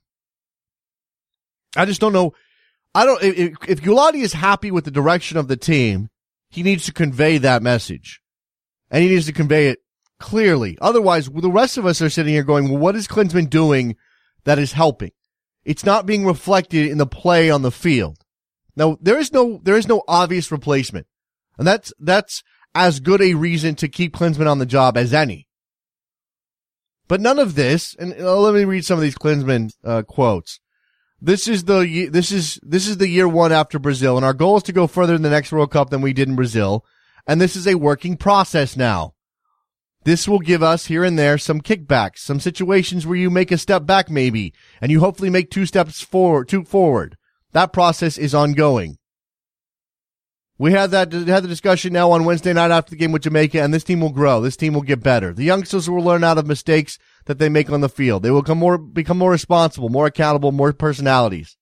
[SPEAKER 2] I just don't know. If Gulati is happy with the direction of the team, he needs to convey that message. And he needs to convey it clearly. Otherwise, the rest of us are sitting here going, well, what is Klinsmann doing that is helping? It's not being reflected in the play on the field. Now, there is no obvious replacement. And that's as good a reason to keep Klinsmann on the job as any. But none of this, and let me read some of these Klinsmann quotes. This is the year one after Brazil, and our goal is to go further in the next World Cup than we did in Brazil, and this is a working process now. This will give us here and there some kickbacks, some situations where you make a step back maybe, and you hopefully make two steps forward. That process is ongoing. We had the discussion now on Wednesday night after the game with Jamaica, and this team will grow. This team will get better. The youngsters will learn out of mistakes that they make on the field. They will become more responsible, more accountable, more personalities.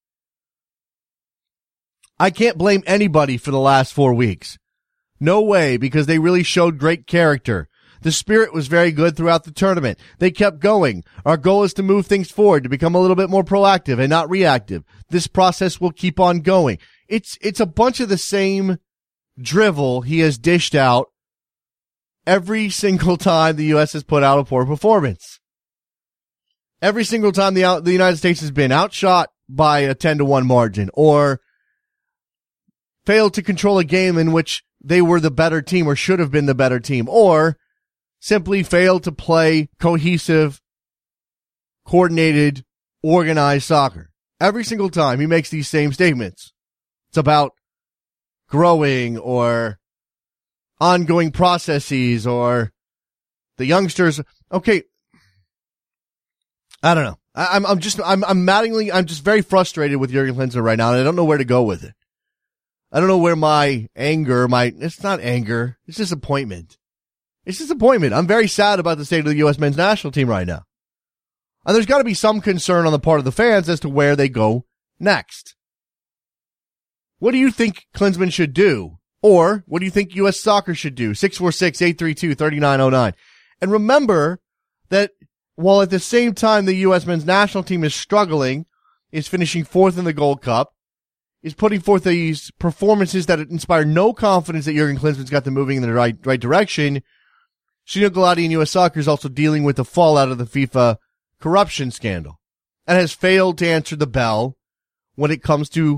[SPEAKER 2] I can't blame anybody for the last 4 weeks. No way, because they really showed great character. The spirit was very good throughout the tournament. They kept going. Our goal is to move things forward, to become a little bit more proactive and not reactive. This process will keep on going. It's a bunch of the same drivel he has dished out every single time the U.S. has put out a poor performance. Every single time the United States has been outshot by a 10-1 margin or failed to control a game in which they were the better team or should have been the better team, or simply failed to play cohesive, coordinated, organized soccer. Every single time he makes these same statements. It's about growing or ongoing processes or the youngsters. Okay. I don't know. I'm just very frustrated with Jurgen Klinsmann right now, and I don't know where to go with it. I don't know where it's not anger, it's disappointment. It's disappointment. I'm very sad about the state of the U.S. men's national team right now. And there's got to be some concern on the part of the fans as to where they go next. What do you think Klinsmann should do? Or what do you think U.S. soccer should do? 646-832-3909. And remember that while at the same time the U.S. men's national team is struggling, is finishing fourth in the Gold Cup, is putting forth these performances that inspire no confidence that Jurgen Klinsmann's got them moving in the right direction, Sino Galati in U.S. soccer is also dealing with the fallout of the FIFA corruption scandal and has failed to answer the bell when it comes to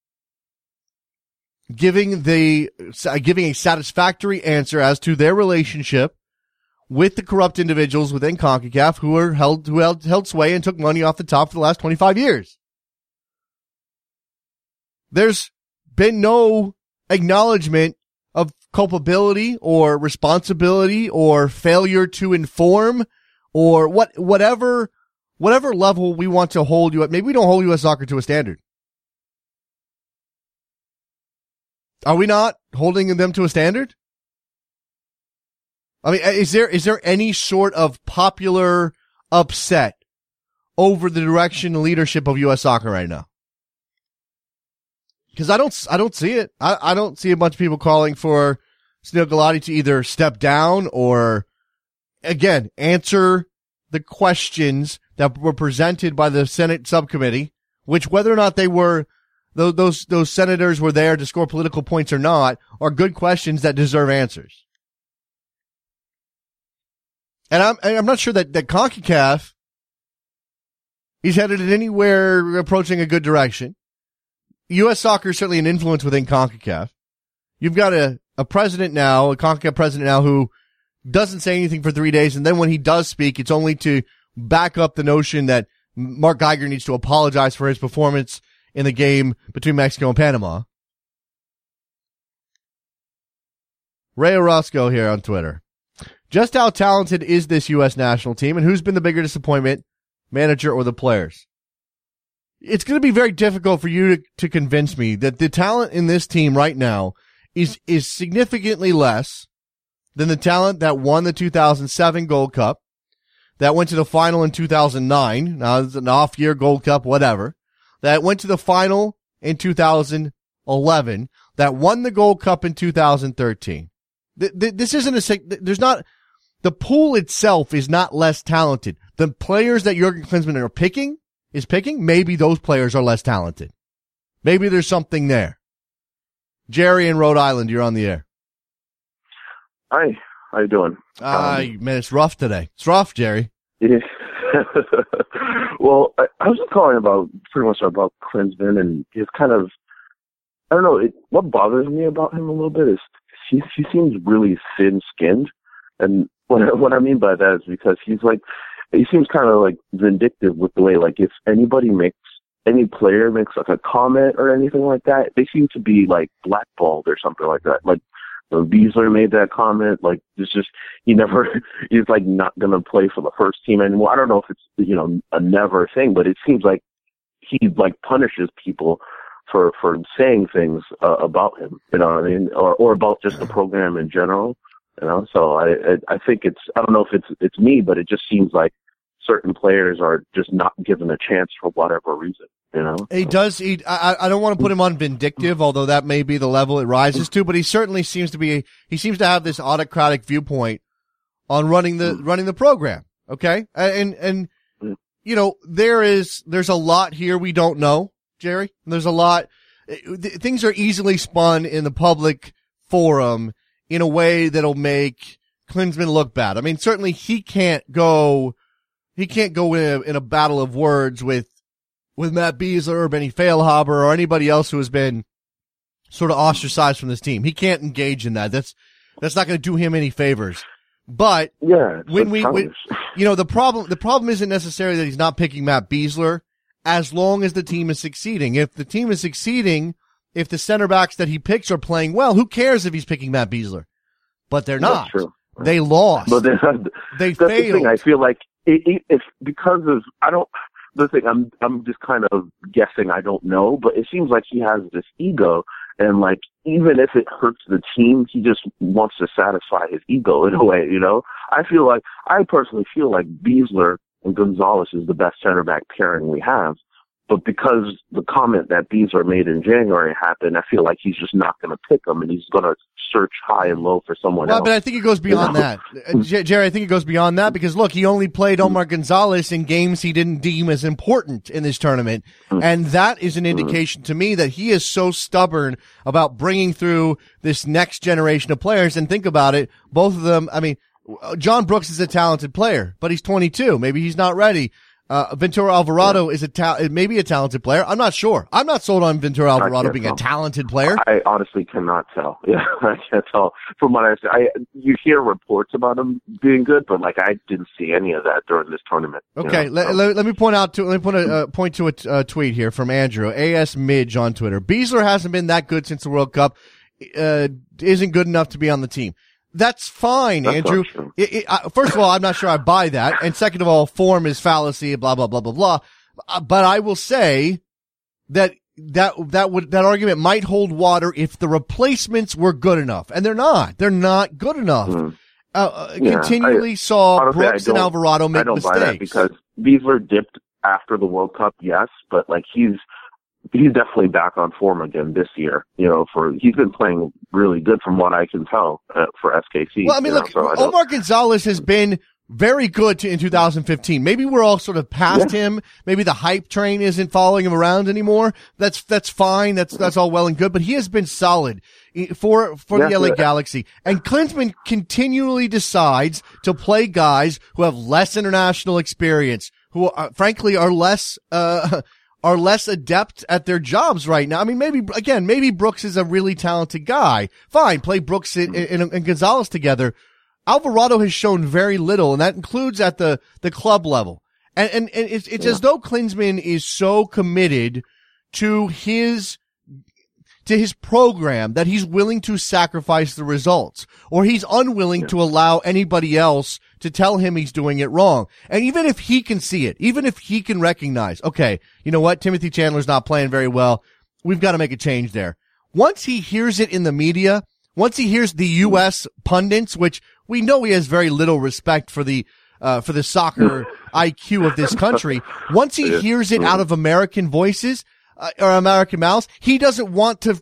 [SPEAKER 2] giving a satisfactory answer as to their relationship with the corrupt individuals within CONCACAF who held sway and took money off the top for the last 25 years. There's been no acknowledgement of culpability or responsibility or failure to inform or whatever level we want to hold you at. Maybe we don't hold U.S. soccer to a standard. Are we not holding them to a standard? I mean, is there any sort of popular upset over the direction and leadership of U.S. soccer right now? Because I don't see it. I don't see a bunch of people calling for Sino Galati to either step down or, again, answer the questions that were presented by the Senate subcommittee which whether or not they were, those senators were there to score political points or not, are good questions that deserve answers. And I'm not sure that CONCACAF is headed in anywhere approaching a good direction. U.S. soccer is certainly an influence within CONCACAF. You've got a president now, a CONCACAF president now, who doesn't say anything for 3 days, and then when he does speak, it's only to back up the notion that Mark Geiger needs to apologize for his performance in the game between Mexico and Panama. Ray Orozco here on Twitter. Just how talented is this U.S. national team, and who's been the bigger disappointment, manager or the players? It's going to be very difficult for you to convince me that the talent in this team right now is significantly less than the talent that won the 2007 Gold Cup, that went to the final in 2009. Now it's an off-year Gold Cup, whatever. That went to the final in 2011, that won the Gold Cup in 2013. This isn't the pool itself is not less talented. The players that Jurgen Klinsmann is picking, maybe those players are less talented. Maybe there's something there. Jerry in Rhode Island, you're on the air.
[SPEAKER 5] Hi, how you doing?
[SPEAKER 2] Man, it's rough today. It's rough, Jerry.
[SPEAKER 5] Yeah. Well, I was just calling pretty much about Klinsmann and his kind of, I don't know, what bothers me about him a little bit is he seems really thin-skinned. And what I mean by that is because he seems kind of like vindictive with the way, like, if any player makes like a comment or anything like that, they seem to be like blackballed or something like that. Like, Beasler made that comment, like, he's like not going to play for the first team anymore. I don't know if it's, a never thing, but it seems like he like punishes people for saying things about him, you know what I mean? Or about just the program in general, So I think I don't know if it's me, but it just seems like certain players are just not given a chance for whatever reason.
[SPEAKER 2] He does. I don't want to put him on vindictive, although that may be the level it rises to. But he certainly seems to have this autocratic viewpoint on running the program. Okay, and there's a lot here we don't know, Jerry. There's a lot. Things are easily spun in the public forum in a way that'll make Klinsmann look bad. I mean, certainly he can't go in a battle of words with Matt Beasler or Benny Feilhaber or anybody else who has been sort of ostracized from this team. He can't engage in that. That's not going to do him any favors. But
[SPEAKER 5] yeah,
[SPEAKER 2] the problem isn't necessarily that he's not picking Matt Beasler as long as the team is succeeding. If the team is succeeding, if the center backs that he picks are playing well, who cares if he's picking Matt Beasler? But they're not.
[SPEAKER 5] That's true.
[SPEAKER 2] They lost.
[SPEAKER 5] But they failed. The thing. I feel like if because of the thing, I'm just kind of guessing. I don't know, but it seems like he has this ego, and like even if it hurts the team, he just wants to satisfy his ego in a way. I personally feel like Beasler and Gonzalez is the best center back pairing we have. But because the comment that Beasler made in January happened, I feel like he's just not going to pick him, and he's going to search high and low for someone else.
[SPEAKER 2] But I think it goes beyond that. Jerry, I think it goes beyond that because, look, he only played Omar Gonzalez in games he didn't deem as important in this tournament. And that is an indication to me that he is so stubborn about bringing through this next generation of players. And think about it, both of them, I mean, John Brooks is a talented player, but he's 22. Maybe he's not ready. Ventura Alvarado is maybe a talented player. I'm not sure. I'm not sold on Ventura Alvarado being a talented player.
[SPEAKER 5] I honestly cannot tell. Yeah, I can't tell. From what I say, you hear reports about him being good, but like I didn't see any of that during this tournament.
[SPEAKER 2] Okay, let me point to a tweet here from Andrew AS Midge on Twitter. Beasler hasn't been that good since the World Cup. Isn't good enough to be on the team. That's fine,
[SPEAKER 5] That's
[SPEAKER 2] Andrew. First of all, I'm not sure I buy that. And second of all, form is fallacy, blah, blah, blah, blah, blah. But I will say that argument might hold water if the replacements were good enough. And they're not. They're not good enough. Continually saw Brooks and Alvarado make mistakes.
[SPEAKER 5] I don't buy that because Beasler dipped after the World Cup, yes, but like he's definitely back on form again this year. He's been playing really good from what I can tell for SKC.
[SPEAKER 2] Well, I mean, look, Omar Gonzalez has been very good in 2015. Maybe we're all sort of past him. Maybe the hype train isn't following him around anymore. That's fine. That's all well and good, but he has been solid for the LA Galaxy. And Klinsmann continually decides to play guys who have less international experience, who frankly are less adept at their jobs right now. I mean, maybe Brooks is a really talented guy. Fine, play Brooks and Gonzalez together. Alvarado has shown very little, and that includes at the club level. And it's as though Klinsmann is so committed to his program that he's willing to sacrifice the results, or he's unwilling to allow anybody else to tell him he's doing it wrong. And even if he can see it, even if he can recognize, okay, you know what, Timothy Chandler's not playing very well, we've got to make a change there. Once he hears it in the media, once he hears the U.S. pundits, which we know he has very little respect for the soccer IQ of this country. Once he hears it out of American voices, or American mouths, he doesn't want to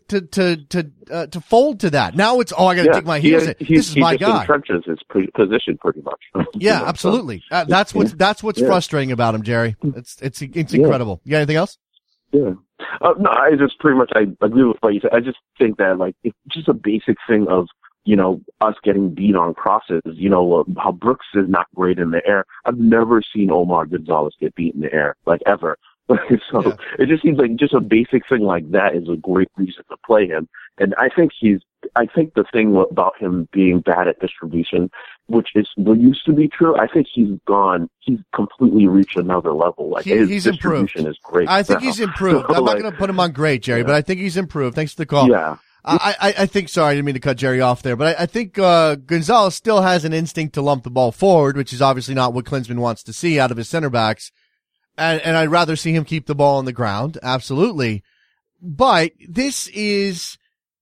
[SPEAKER 2] fold to that. Now it's, I gotta dig my heels in. This is my guy.
[SPEAKER 5] He entrenches his position pretty much.
[SPEAKER 2] Yeah, absolutely. That's what's frustrating about him, Jerry. It's incredible. You got anything else?
[SPEAKER 5] Yeah. No, I just pretty much, I agree with what you said. I just think that, like, it's just a basic thing of, you know, us getting beat on crosses, you know, how Brooks is not great in the air. I've never seen Omar Gonzalez get beat in the air, like, ever. So it just seems like just a basic thing like that is a great reason to play him. And I think the thing about him being bad at distribution, which used to be true, I think he's completely reached another level. Like, his distribution is great.
[SPEAKER 2] I think he's improved. I'm not going to put him on great, Jerry, but I think he's improved. Thanks for the call.
[SPEAKER 5] Yeah.
[SPEAKER 2] I think, sorry, I didn't mean to cut Jerry off there, but I think Gonzalez still has an instinct to lump the ball forward, which is obviously not what Klinsmann wants to see out of his center backs. And I'd rather see him keep the ball on the ground. Absolutely. But this is,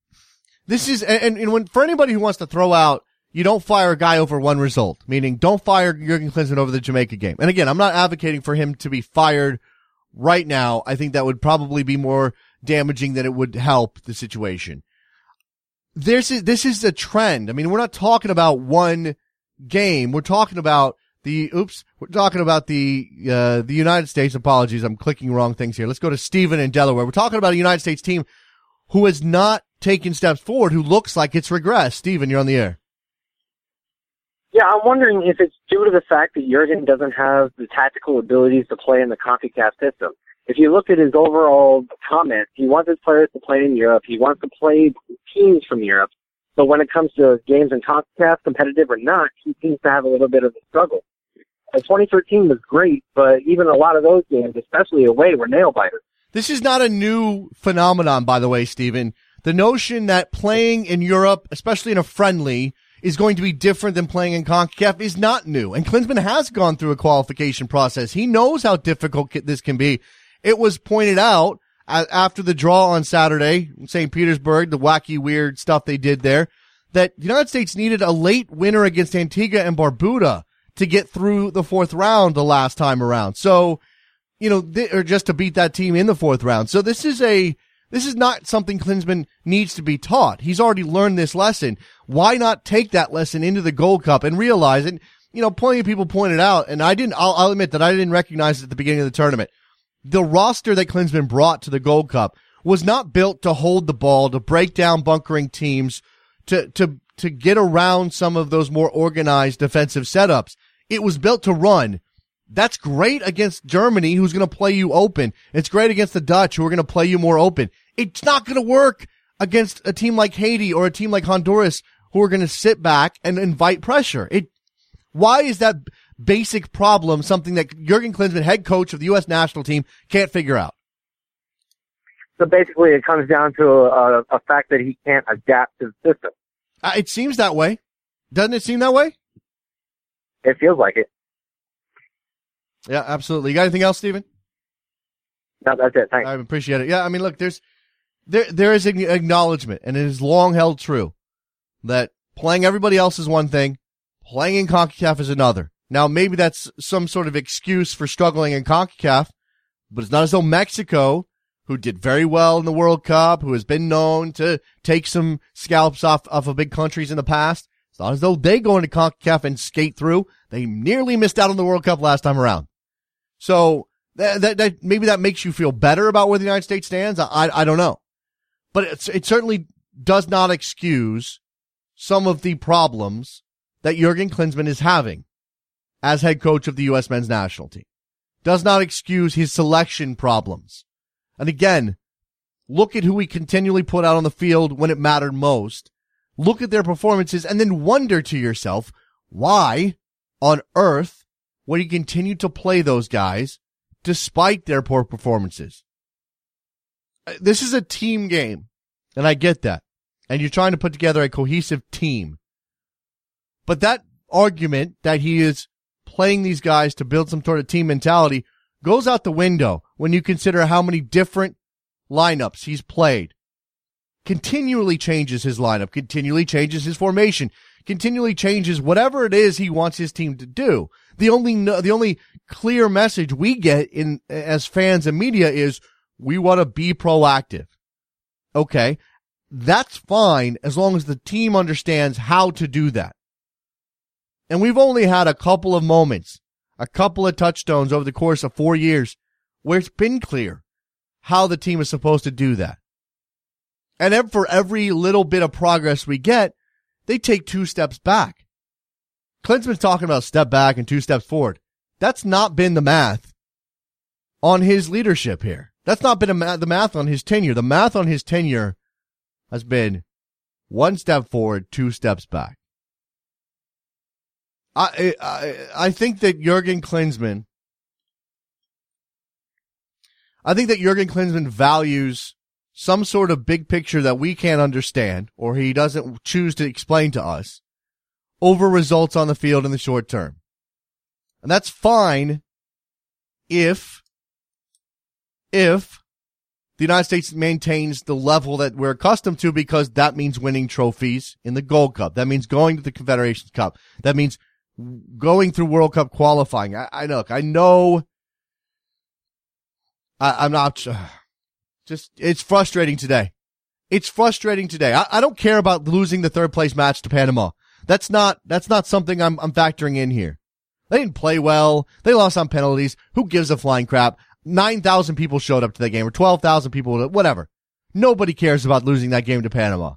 [SPEAKER 2] and when, for anybody who wants to throw out, you don't fire a guy over one result, meaning don't fire Jurgen Klinsmann over the Jamaica game. And again, I'm not advocating for him to be fired right now. I think that would probably be more damaging than it would help the situation. This is a trend. I mean, we're not talking about one game. We're talking about the United States. Apologies, I'm clicking wrong things here. Let's go to Stephen in Delaware. We're talking about a United States team who has not taken steps forward, who looks like it's regressed. Stephen, you're on the air.
[SPEAKER 6] Yeah, I'm wondering if it's due to the fact that Jurgen doesn't have the tactical abilities to play in the CONCACAF system. If you look at his overall comments, he wants his players to play in Europe. He wants to play teams from Europe. But when it comes to games in CONCACAF, competitive or not, he seems to have a little bit of a struggle. 2013 was great, but even a lot of those games, especially away, were nail-biters.
[SPEAKER 2] This is not a new phenomenon, by the way, Stephen. The notion that playing in Europe, especially in a friendly, is going to be different than playing in CONCACAF is not new. And Klinsmann has gone through a qualification process. He knows how difficult this can be. It was pointed out after the draw on Saturday in St. Petersburg, the wacky, weird stuff they did there, that the United States needed a late winner against Antigua and Barbuda to get through the fourth round the last time around. So, you know, or just to beat that team in the fourth round. So this is not something Klinsmann needs to be taught. He's already learned this lesson. Why not take that lesson into the Gold Cup and realize it? You know, plenty of people pointed out, and I'll admit that I didn't recognize it at the beginning of the tournament. The roster that Klinsmann brought to the Gold Cup was not built to hold the ball, to break down bunkering teams, to get around some of those more organized defensive setups. It was built to run. That's great against Germany, who's going to play you open. It's great against the Dutch, who are going to play you more open. It's not going to work against a team like Haiti or a team like Honduras, who are going to sit back and invite pressure. Why is that basic problem something that Jurgen Klinsmann, head coach of the U.S. national team, can't figure out?
[SPEAKER 6] So basically it comes down to a fact that he can't adapt to the system.
[SPEAKER 2] It seems that way. Doesn't it seem that way?
[SPEAKER 6] It feels like it.
[SPEAKER 2] Yeah, absolutely. You got anything else, Stephen?
[SPEAKER 6] No, that's it. Thanks.
[SPEAKER 2] I appreciate it. Yeah, I mean, look, there is an acknowledgement, and it is long held true, that playing everybody else is one thing, playing in CONCACAF is another. Now, maybe that's some sort of excuse for struggling in CONCACAF, but it's not as though Mexico, who did very well in the World Cup, who has been known to take some scalps off of big countries in the past, It's not as though they go into CONCACAF and skate through. They nearly missed out on the World Cup last time around. So that maybe that makes you feel better about where the United States stands. I don't know. But it certainly does not excuse some of the problems that Jurgen Klinsmann is having as head coach of the U.S. men's national team. Does not excuse his selection problems. And again, look at who he continually put out on the field when it mattered most. Look at their performances and then wonder to yourself, why on earth would he continue to play those guys despite their poor performances? This is a team game, and I get that. And you're trying to put together a cohesive team. But that argument that he is playing these guys to build some sort of team mentality goes out the window when you consider how many different lineups he's played. Continually changes his lineup, continually changes his formation, continually changes whatever it is he wants his team to do. The only clear message we get as fans and media is we want to be proactive. Okay, that's fine as long as the team understands how to do that. And we've only had a couple of moments, a couple of touchstones over the course of 4 years where it's been clear how the team is supposed to do that. And for every little bit of progress we get, they take 2 steps back. Klinsmann's talking about step back and 2 steps forward. That's not been the math on his leadership here. That's not been the math on his tenure. The math on his tenure has been 1 step forward, 2 steps back. I think that Jurgen Klinsmann values some sort of big picture that we can't understand or he doesn't choose to explain to us over results on the field in the short term. And that's fine if the United States maintains the level that we're accustomed to, because that means winning trophies in the Gold Cup. That means going to the Confederations Cup. That means going through World Cup qualifying. I'm not, it's frustrating today. It's frustrating today. I don't care about losing the 3rd place match to Panama. That's not something I'm factoring in here. They didn't play well. They lost on penalties. Who gives a flying crap? 9,000 people showed up to that game, or 12,000 people, whatever. Nobody cares about losing that game to Panama.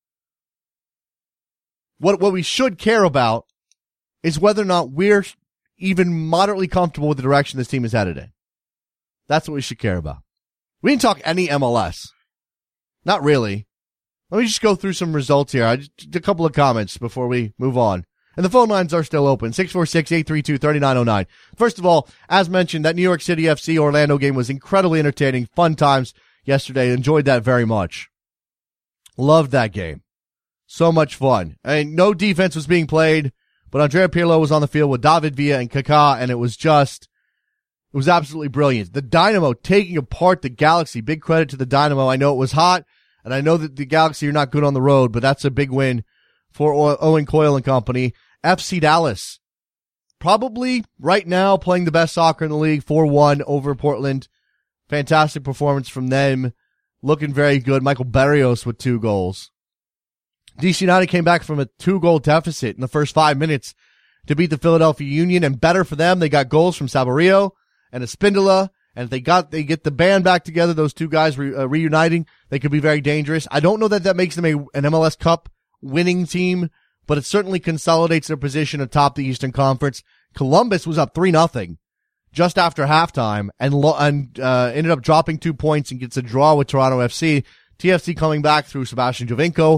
[SPEAKER 2] What we should care about is whether or not we're even moderately comfortable with the direction this team is headed in. That's what we should care about. We didn't talk any MLS. Not really. Let me just go through some results here. A couple of comments before we move on. And the phone lines are still open, 646-832-3909. First of all, as mentioned, that New York City FC Orlando game was incredibly entertaining. Fun times yesterday. Enjoyed that very much. Loved that game. So much fun. And no defense was being played, but Andrea Pirlo was on the field with David Villa and Kaká, and it was absolutely brilliant. The Dynamo taking apart the Galaxy. Big credit to the Dynamo. I know it was hot, and I know that the Galaxy are not good on the road, but that's a big win for Owen Coyle and company. FC Dallas, probably right now playing the best soccer in the league, 4-1 over Portland. Fantastic performance from them. Looking very good. Michael Barrios with 2 goals. DC United came back from a 2-goal deficit in the first 5 minutes to beat the Philadelphia Union, and better for them, they got goals from Saborio and Espindola, and if they get the band back together, those 2 guys reuniting, they could be very dangerous. I don't know that makes them an MLS Cup winning team, but it certainly consolidates their position atop the Eastern Conference. Columbus was up 3-0 just after halftime and ended up dropping 2 points and gets a draw with Toronto FC. TFC coming back through Sebastian Giovinco.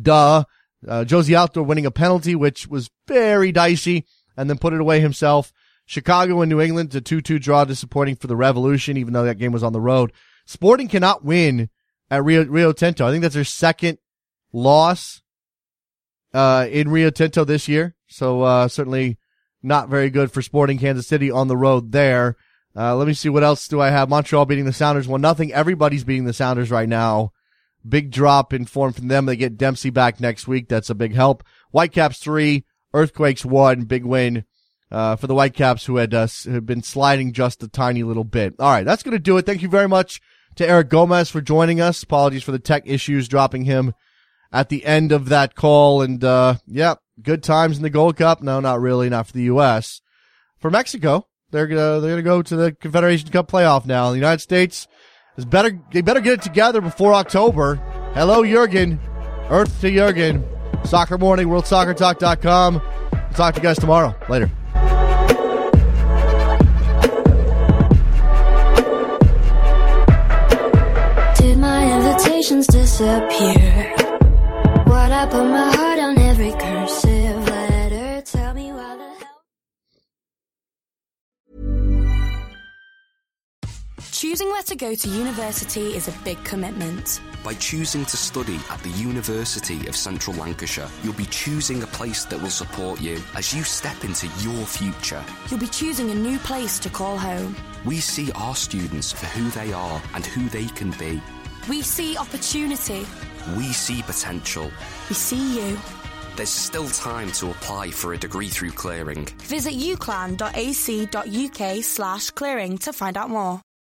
[SPEAKER 2] Josie Alto winning a penalty, which was very dicey, and then put it away himself. Chicago and New England, a 2-2 draw, disappointing for the Revolution, even though that game was on the road. Sporting cannot win at Rio Tinto. I think that's their second loss in Rio Tinto this year. So certainly not very good for Sporting Kansas City on the road there. Let me see, what else do I have? Montreal beating the Sounders 1-0. Everybody's beating the Sounders right now. Big drop in form from them. They get Dempsey back next week. That's a big help. Whitecaps 3, Earthquakes 1. Big win for the Whitecaps, who had been sliding just a tiny little bit. All right, that's going to do it. Thank you very much to Eric Gomez for joining us. Apologies for the tech issues, dropping him at the end of that call. And, good times in the Gold Cup. No, not really. Not for the U.S. For Mexico, they're gonna go to the Confederation Cup playoff now. The United States they better get it together before October. Hello, Jurgen. Earth to Jurgen. Soccer Morning, WorldSoccerTalk.com. We'll talk to you guys tomorrow. Later.
[SPEAKER 7] Did my invitations disappear? What I put my heart on every cursive letter. Tell me why the hell.
[SPEAKER 8] Choosing where to go to university is a big commitment.
[SPEAKER 9] By choosing to study at the University of Central Lancashire, you'll be choosing a place that will support you as you step into your future.
[SPEAKER 8] You'll be choosing a new place to call home.
[SPEAKER 9] We see our students for who they are and who they can be.
[SPEAKER 8] We see opportunity.
[SPEAKER 9] We see potential.
[SPEAKER 8] We see you.
[SPEAKER 9] There's still time to apply for a degree through Clearing.
[SPEAKER 8] Visit uclan.ac.uk/clearing to find out more.